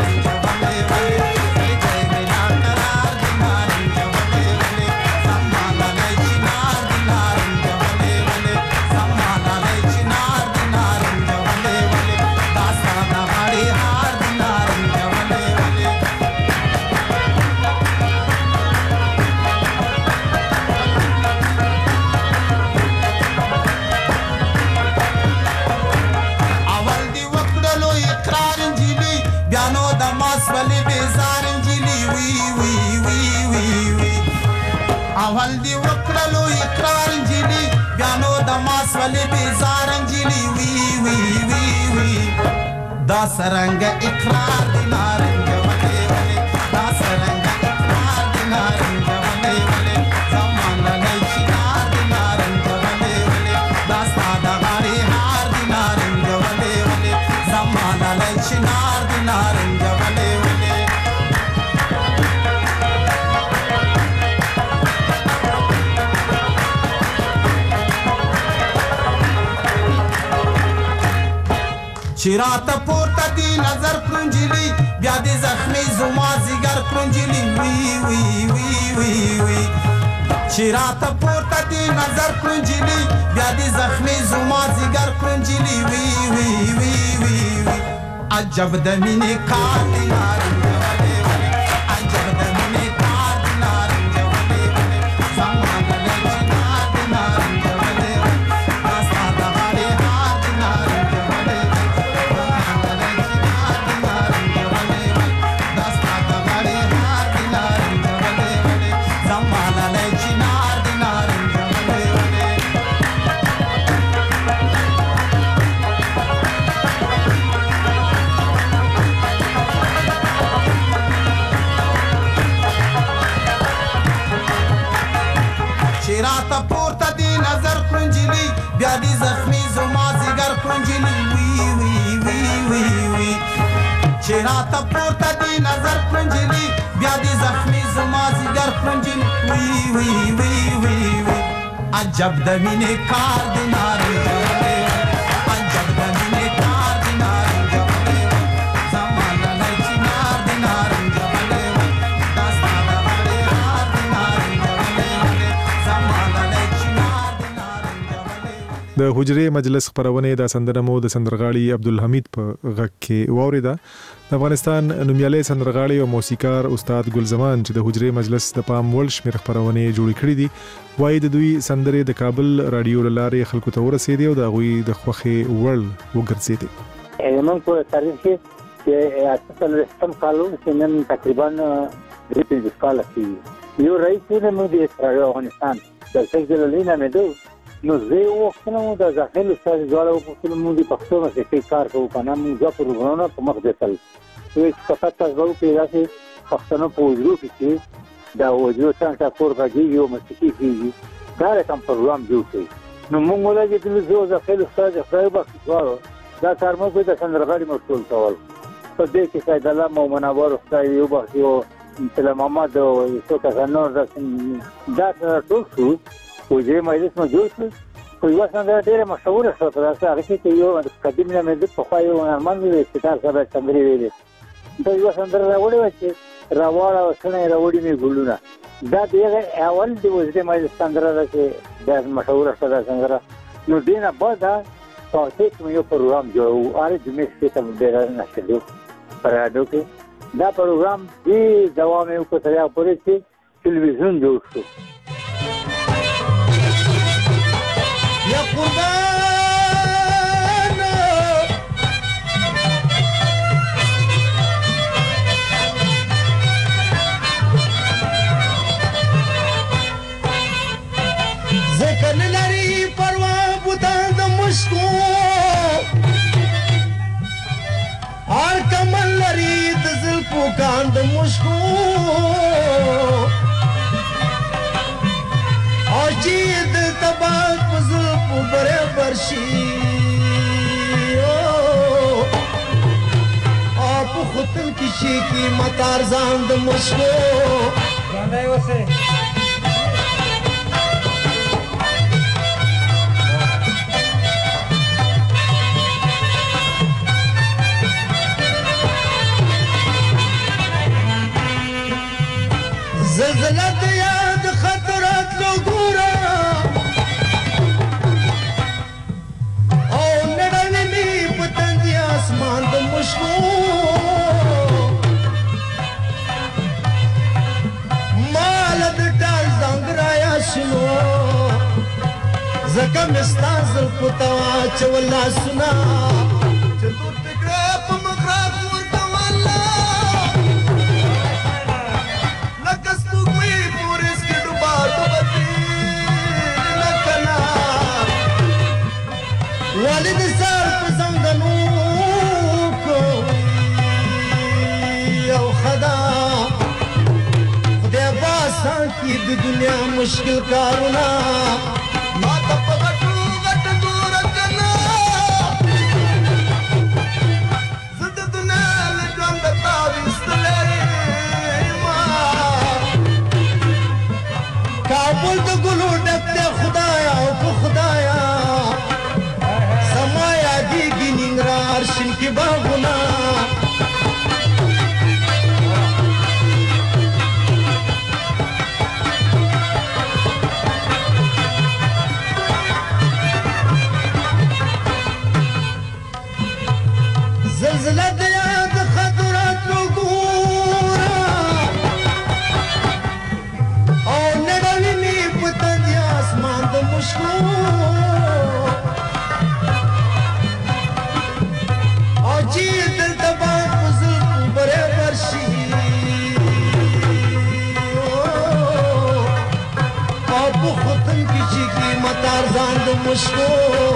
اول دی وکړلو اقرار انجیلی بیانو د ماس ولې بیزار انجیلی وی وی وی وی دا سرنګ اقرار دی نارنج ولې ولې دا سرنګ اقرار دی نارنج ولې ولې زمانه نه چنار دی نارنج ولې ولې دا ساده غاړي هار دی نارنج ولې ولې زمانه نه چنار دی نارنج ولې ولې چراته پورته دی نظر کړنجلی بیا دې زخمی زما زیګر کړنجلی وی وی وی وی وی چراته پورته دی نظر کړنجلی بیا دې زخمی زما زیګر کړنجلی وی وی وی وی وی عجب د مینې کار دی نارنج ولې ولې عجب د مینې کار دی نارنج ولې ولې زمانه نه چنار دی نارنج ولې ولې دا ساده غاړې هار دی نارنج ولې چراته پورته دی نظر کړنجلی بیا دې زخمی زما زیګر کړنجلی وی وی وی وی وی چراته پورته دی نظر کړنجلی بیا دې زخمی زما زیګر کړنجلی وی وی وی وی وی عجب د مینې کار دی نارنج ولې عجب د مینې کار دی نارنج ولې زمانه نه چنار دی نارنج ولې دا ساده غاړې هار دی نارنج ولې زمانه نه چنار دی نارنج ولې د حجرې مجلس خبرونه د سندرمو د سندرغاړي عبدالحمید په غږ کې واوریده د افغانستان نومیالي سندرغاړي او موسیقار استاد ګلزمان چې د حجرې مجلس د پام وړ شمېر خبرونه جوړې کړې دي وایي د دوی سندرې د کابل رادیو لارې خلکو ته ورسېدې او د هغوی د خوښې وړ وګرځېدې موږ په تاریخ کې چې اصل رسم کالو چې نن تقریبا 3 کال کېږي یو رئیس د مودي افغانستان د سګللینا مې دوه نو زه وختونه مو د ځاخل استاد جوړو په ټول مودي پښتو کې کار کوو کنه موږ په پروګرامونو په مخ دتل یو فقط تاسو پیدا شي پښتنو په وجود کې دا وجود څنګه کور راځي یو مسکی کیږي دا کوم پروګرام جوړ کړي نو موږ ولې چې د ځاخل استاد خدای بخښ جوړو دا کار مو په د سندرغاړي مسؤل کول په دې کې سید الله مومنور خدای یو بخښ یو سلام محمد او څوک نور دا ټول څه وجه مجلس ما جوړ شو خو یو څنګه ډېر مشهور شو په تاسو هغه کې یو قدیم نه مې د په خو یو ارمان وی چې تاسو سره څنګه ویلې دا یو څنګه راوړی و چې راوړا وسنه راوړی می ګلونه دا دغه اول د وجه مجلس څنګه راځي دا مشهور شو دا څنګه نو دینه بعد تاسو کوم یو پروګرام جوړو اره د مې څه ته ډېر نه شلو پرادو کې دا پروګرام دی دوام یو کو تیا پورې چې ټلویزیون جوړ شو یا قربان ذکر لري پروا بوتان د مشکو اور کمل لري د زلفو کان د مشکو او چې د تباک پزل په برابر شي او په خطل کې شي کی متار ځان د مشکو باندې وسه زلزلہ د یاد خطرات لو ګورا او نړلې پتنګ اسمان د مشکو مال د ټال زنګرایا شنو زکه مستاز پتوا چولا سنا چې تور ټکړه په مخراق ورته والله والد سر په زنګنو کو کی د دنیا مشکل کارونه ما ته په غټو غټ دور کنا زه د دنیا له ژوند تاویستلی ما کابل د ګلو ډک دی خدایا او په خدایا زما یادېږي ننګرهار شین کې باغونه زلزله د یاد خطراتو ګوره او نړوي مې په تندي اسمان د مشکو او چې دلته باید په زلفو برابر شي او په ختم کې چې قیمت ارزان د مشکو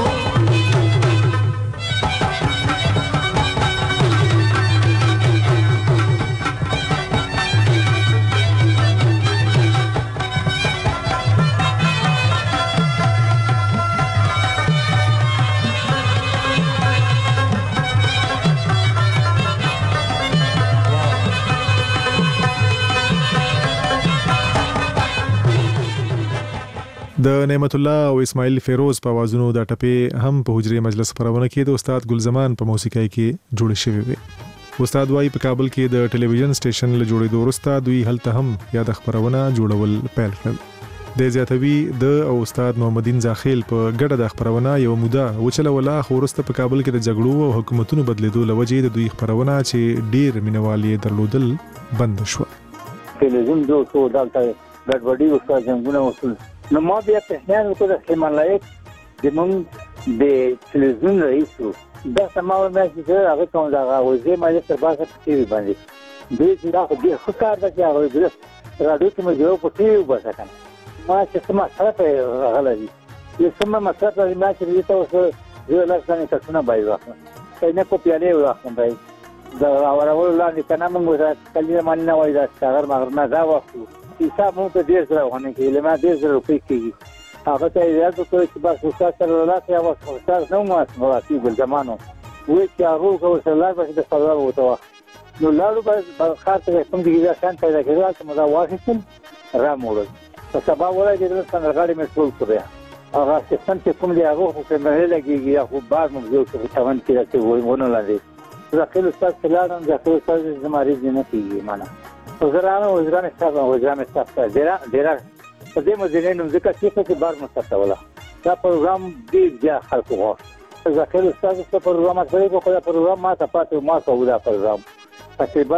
د نعمت الله او اسماعیل فیروز په आवाजونو د ټپې هم په حجرې مجلس خبرونه کې د استاد ګلزمان په موسیقۍ کې جوړ شوی وي. استاد وايي په کابل کې د ټلویزیون سټیشن له جوړېدو وروسته دوی هلته هم یاد خبرونه جوړول پیل کړل. د زیاتوي د او استاد محمدین زاخیل په ګډه د خبرونه یو موده وچلوله خو وروسته په کابل کې د جګړو او حکومتونو بدلیدو لوجې د دوی خبرونه چې ډیر مینوالي درلودل بند شو. ټلویزیون جو څو دلته ګډوډي وسه څنګه وصول نو ما بیا تهنان وکړ د سلیمان لایق د مونږ د ټلویزیون رئیس دا سماوه مې چې هغه کوم دا غوځي مې تر باسه په ټي وي باندې دوی چې دا خو ډېر ښه کار دی چې هغه د راډیو کې مې جوړ په ټي وي باسه کنه ما چې سم سره غلطي یو سم مسله ما چې دې ته اوس یو لاسانه کښونه بای واخلم څنګه په پیاله واخلم بای دا اورول لاندې کنه موږ کله باندې نه وای دا څنګه مغرنا دا وخت حساب مو ته ډیر سره ونه کې له ما ډیر سره روپې کېږي هغه ته یاد وکړ چې بس استاد سره ولاته یا استاد نو ما مراتب زمانو وې چې هغه کو سره لا به د سوال وته نو لاړو به خاطر کوم دي دا شان پیدا کړل چې مدا واخیستم را موړ په سبا ولای دې څنګه غاړي مې ټول کړیا هغه څنګه چې کوم دی هغه په مهله لګيږي یا خو بعد مو یو څه څون کې راځي ونه لاندې ځکه استاد سلام ځکه استاد زماري دې نه کیږي معنا وزرانه وزران استاف ډیر په دې مزینې نو ځکه چې بار مستوله دا پروګرام دې ځا خلکو غوښ ځکه استاد څه پروګرام کوي په خپل پروګرام ما ته پاتې ما کوو دا پروګرام تقریبا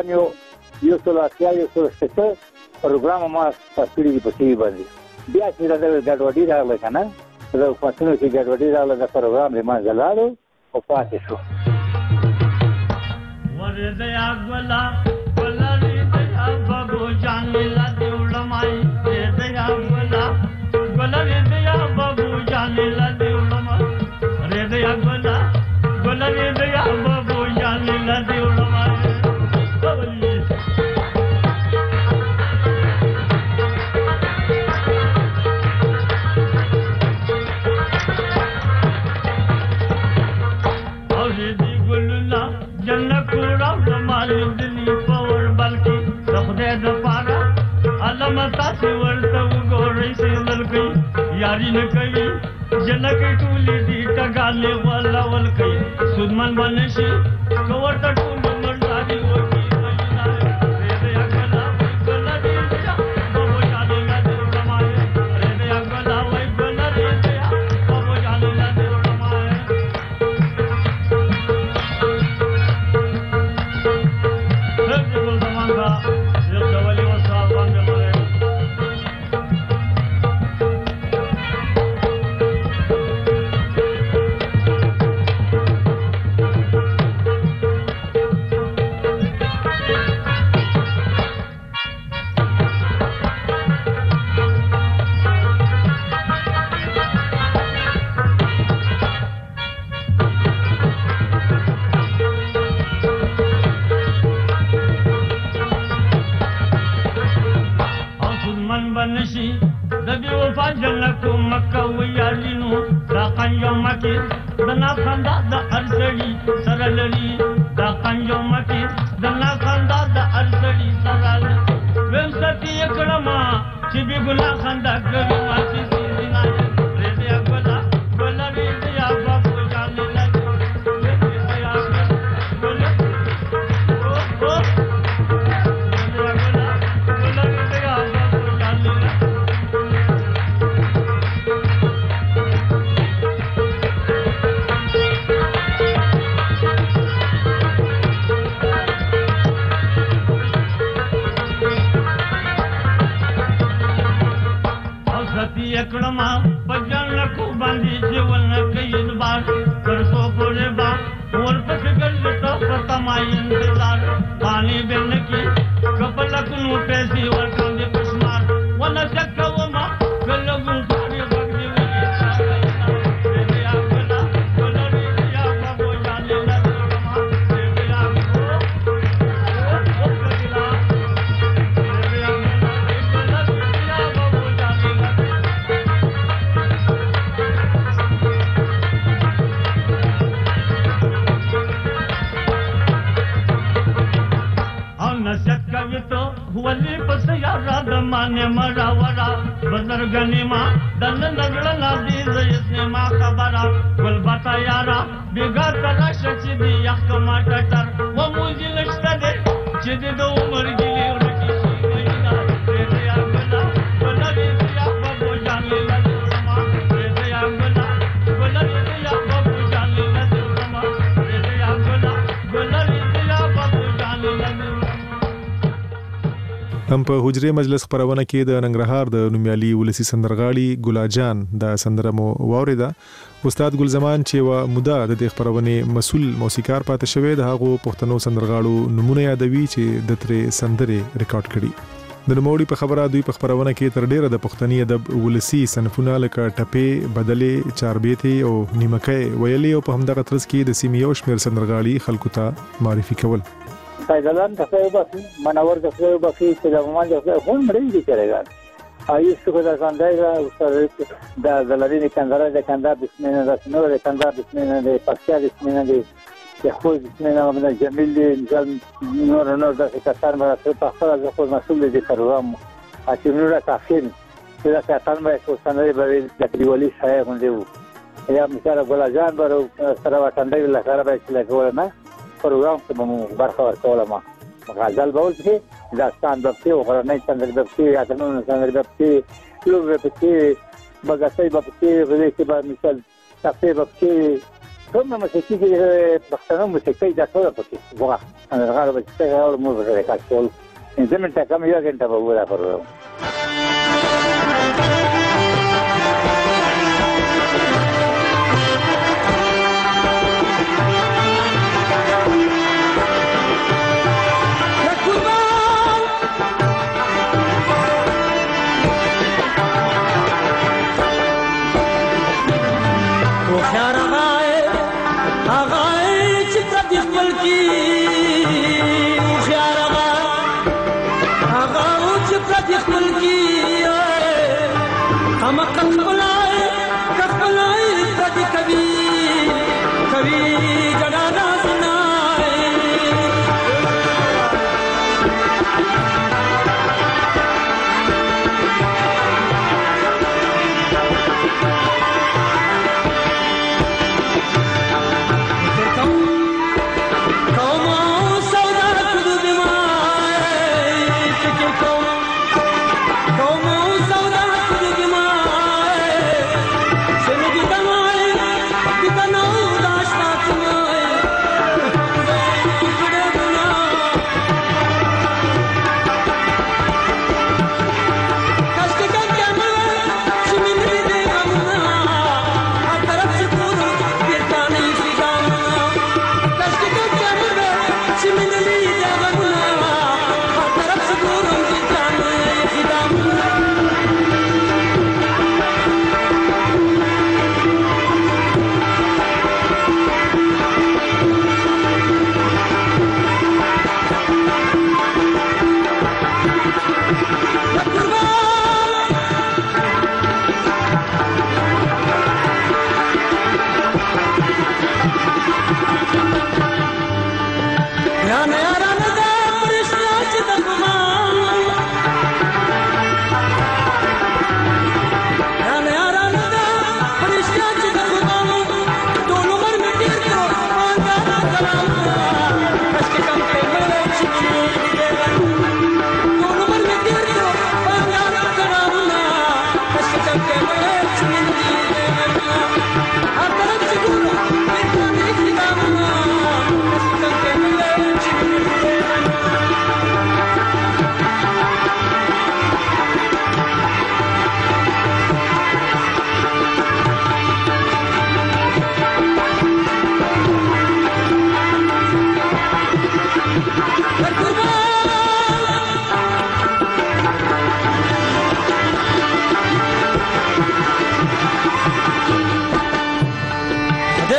یو څه پروګرام ما تاسو په ټي وي باندې بیا چې دا ګډوډي راغله کنه دا په څنګه چې ګډوډي راغله دا پروګرام یې ما زلاړو او پاتې شو ورته اګولا बाबू जाने ला देवड़माई रे दया गोला गोला रे दया बाबू जाने ला देवड़माई रे दया गोला गोला रे दया बाबू जाने ला देवड़माई बबली औरे दी गोलना जन्नत कोड़ा माल दिली पवर बल्कि خدای د پاره علامه تاسو ورته وګورئ چې ولکې یاري نه کوي جنکه ټولې دي ټګاله ولا ولکې سودمن باندې شي کوړه ټول مرزاري وکی دنا خندا د ارزړي سره لري دا پنجو مکي دنا خندا د ارزړي سره لري ویم ستی کړما چې به ګنا خندا کوي ما چې سینا دې دې ګلا ګلا دې یا بابو جان لګي دې یا ګلا کړما پجن کو باندې جیون کوي بار پرسو پورې با ور پک ګل ته پتا ما انتظار پانی بن کی کپل کو پیسې ورکړم دې پښمار ولا شکو ما کلګو پاری بغنی وي دې یا کلا کلا دې یا بابو جان له ما دې یا ولی پس یارا دمانے مرا ورا بزرگنی ما دن نگل نادی زیسنے ما خبرا گل باتا یارا بیگا تراش چی دی یخ کما ٹٹر و موجی لشتا دے چی دی دو عمر گلی رکی شی گئینا دے دیا گلا گلا دی دیا بابو جانی لدی رما دے دیا گلا گلا دی دیا بابو جانی لدی رما دے دیا گلا گلا دی دیا بابو جانی لدی هم په حجره مجلس خبرونه کې د ننګرهار د نومیالي ولسی سندرغاړي ګلا جان د سندره مو واوریدا استاد ګل زمان چې و مودا د خبرونه مسول موسیقار پاتې شوی د هغه پښتنو سندرغاړو نمونه یادوي چې د ترې سندره ریکارډ کړي د نوموړي په خبره دوی په خبرونه کې تر ډیره د پښتني ادب ولسی صنفونه لکه ټپې بدلې چاربېتي او نیمکې ویلي او په همدغه ترڅ کې د سیمیو شمیر سندرغاړي خلکو ته معرفي کول فیضلان دفعه بافی منور دفعه بافی که در ممان دفعه خون مردی بیترگان آیست که در زنده در دلالین کندره در کندر بسمینه در سنور در کندر بسمینه در پاکیا بسمینه در خود بسمینه در جمیل در نور در کتان برای پاکتر از خود مسئول در سرورام اچی نور تاخیر در کتان برای سوستانه برای دکریوالی سایه کنده بود یا مثال گلاجان برای سرواتنده لکاره برای چلکوله نه پروګرام کې مو برخه ورکوله ما غزل به ولسي داستان به پکې غرنۍ سندرې به پکې اتنونه سندرې به پکې لوبې به پکې بګسۍ به پکې غلې کې به مثال تفې به پکې کومه موسیقي چې پښتنو موسیقي دا ټول پکې وغه هغه به چې هغه مو به ریکارډ کول زمين ته کوم یو غنټه به وره پروګرام Come on.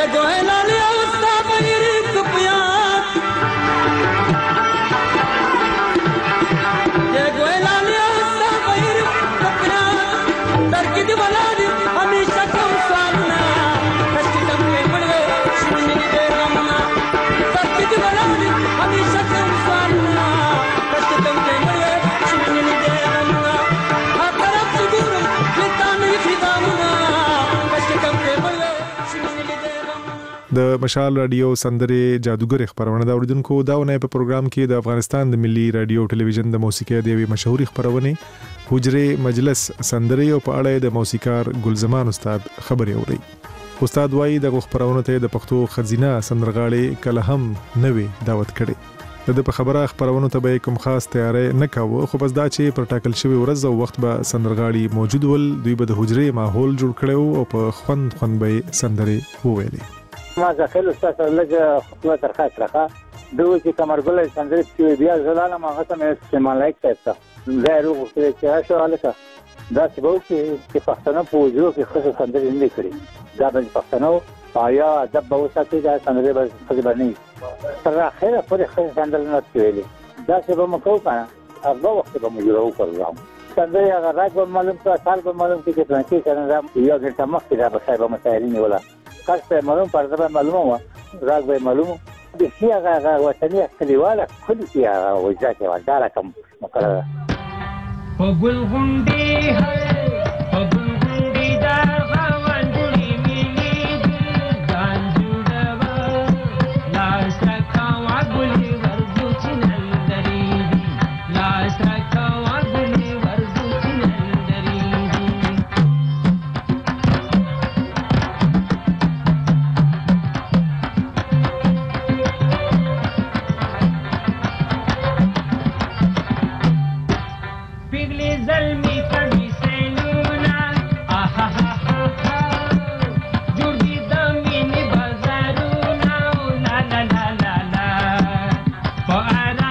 د مشال رادیو سندره جادوګر خبرونه دا اوریدونکو داونه په پروګرام کې د افغانستان د ملي رادیو ټلویزیون د موسیقي د یوې مشهوري خبرونه حجره مجلس سندره او په اړه د موسیقار ګلزمان استاد خبري اوري. استاد وایي د خبرونه ته د پښتو خزینه سندرغاړي کله هم نوې دعوت کړي. د په خبره خبرونه ته به کوم خاص تیاری نه کاوه، خو بس دا چې پر ټاکل شوی ورځ او وخت به سندرغاړي موجود ول، دوی به د حجره ماحول جوړ کړو او په خوند به سندره وویلې. ما ځکه استاد لږه خپل ترخه راخه دوی چې کمرګل سندره چې بیا زلاله ما هڅه مې استعمال کړه زه روغ چې شو الکه دا چې وو چې پښتنو په وجو کې خصوصا سندره نه کړې دا به پښتنو آیا ادب به وساتي دا سندره به څه باندې تر اخره پورې خصوصا سندره نه کړې دا چې به مکو کنه هغه وخت به موږ راو کړو سندره هغه راځي به معلوم څه سال به معلوم کې چې څنګه یو ګټه مخکې دا به صاحب مسائلین ولا کاش په معلوم پرده معلومه و راګ به معلومه د شي هغه وطني کلیواله کلی کې هغه وځه کې وداره کوم مقرره په ګل غونډي په ګل غونډي دا غوندې ملي ځان جوړوا لاس راکوا ګلي ورځو چنل درې لاس راکوا ګلي ورځو چنل درې पिघले जलमी कभी सैलूना आहा हा हा हा जुड़ी दमीन बाजारूना ला ला ला ला ला पारा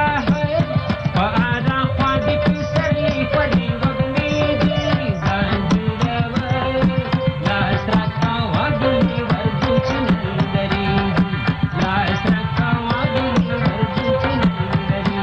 ख्वा दी पिसली पड़ी वगनी दी जान जुड़वा लास रखा वागुली वर्जू चुनल दरी लास रखा वागुली वर्जू चुनल दरी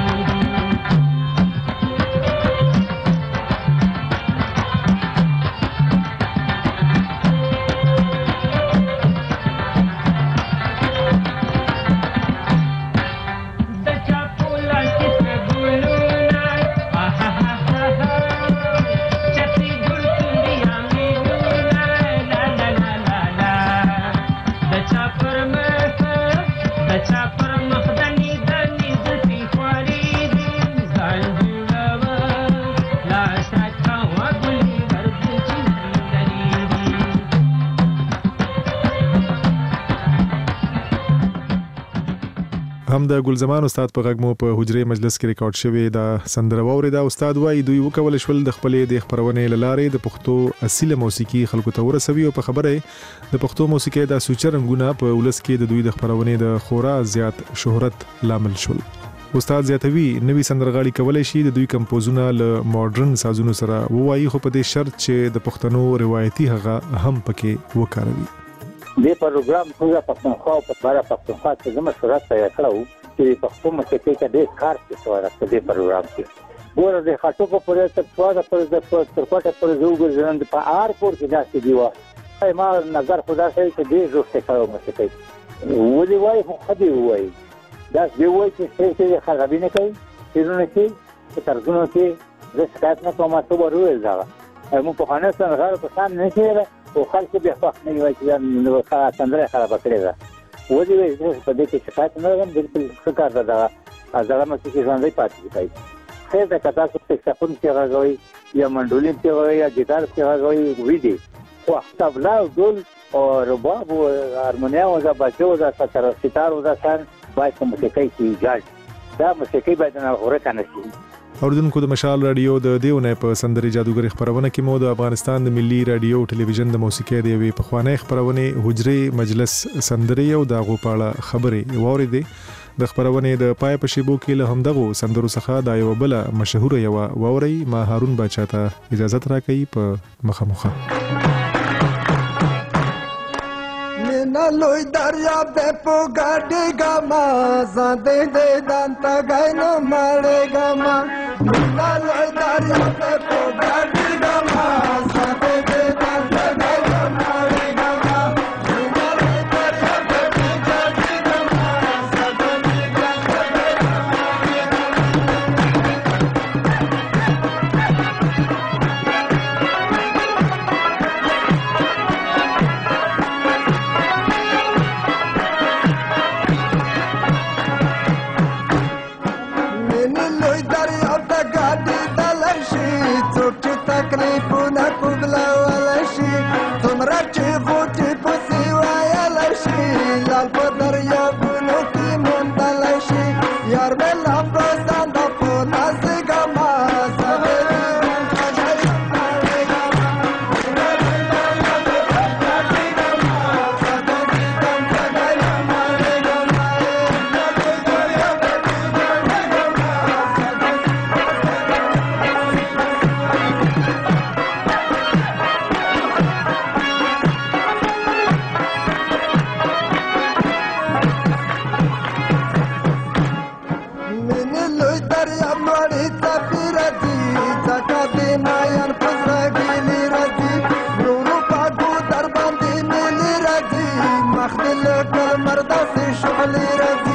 هم د ګلزمان استاد په غږ مو په حجره مجلس کې ریکارډ شوی دا سندره واوریدا. استاد وایي دوی وکول شول د خپلې د خبرونې لارې د پښتو اصیله موسیقي خلکو ته ورسوي او په خبره د پښتو موسیقي د سوچ رنگونه په ولس کې د دوی د خبرونې د خورا زیات شهرت لامل شول. استاد زیاتوي نوې سندرغاړي کولای شي د دوی کمپوزونه له ماډرن سازونو سره وایي، خو په دې شرط چې د پښتنو روایتي هغه هم پکې وکاروي. دې پروګرام ټول پښتونخوا او په پښتونخوا کې زموږ شورا ته کړو چې پښتو موسیقي کې ډېر کار کوي په دې پروګرام کې ګوره د خاطو په پورې تر څو پر د کوټه پر زوګ ژوند په آر پور کې داسې دیوا ما نظر خدا سره چې دې زوسته کړو موسیقي ولې وای خو خدي وای دا دې وای چې څه خرابې نه کوي چې نو کې ترجمه کې د شکایت نه کومه څه ورول دا مو په خانه سره غواړم په سم نه شي او خلک به فخر نه وي چې نو خاصه سندره خراب کړی دا ودی وې په دې کې شکایت نه لرم بالکل څه کار دا ازاله مې چې ځان دی پاتې کیږي خیر دا کتا څه سکون کې راغوي یا منډولین کې راغوي یا ګیټار کې راغوي ویدي خو طبلا او ډول او رباب او هارمونیا او دا بچو دا ستار او دا سان باید موسیقي کې جاج دا موسیقي باید نه غوړه کنه شي. اوریدونکو د مشال رادیو د دیونه په سندري جادوګر خبرونه کې مو د افغانستان د ملي رادیو ټلویزیون د موسیقي د یوې پخوانی خبرونه حجره مجلس سندري او د غوپاله خبري ووري د خبرونه د پای په شیبو کې له همدغه سندرو څخه د یو بل مشهور یو ووري ما هارون بچا ته اجازه راکړي په مخه دونه لوی دریاب دی په ګډېږمه ځان دې دیدن ته ګینو مړېږمه دونه لوی دریاب دی په ګډېږمه ځان دې دیدن ته ګینو مړېږمه دونه لوی دریاب دی په ګډېږمه ځان دې دیدن ته ګینو تکلیفونه کوبلولی شي څومره چې غوټې پسې ویلی شي لال په دریابونو کې موندلی شي یار مې لا په ځانده په نازېږمه زه مخ دې له کلمر داسې شعلې راځي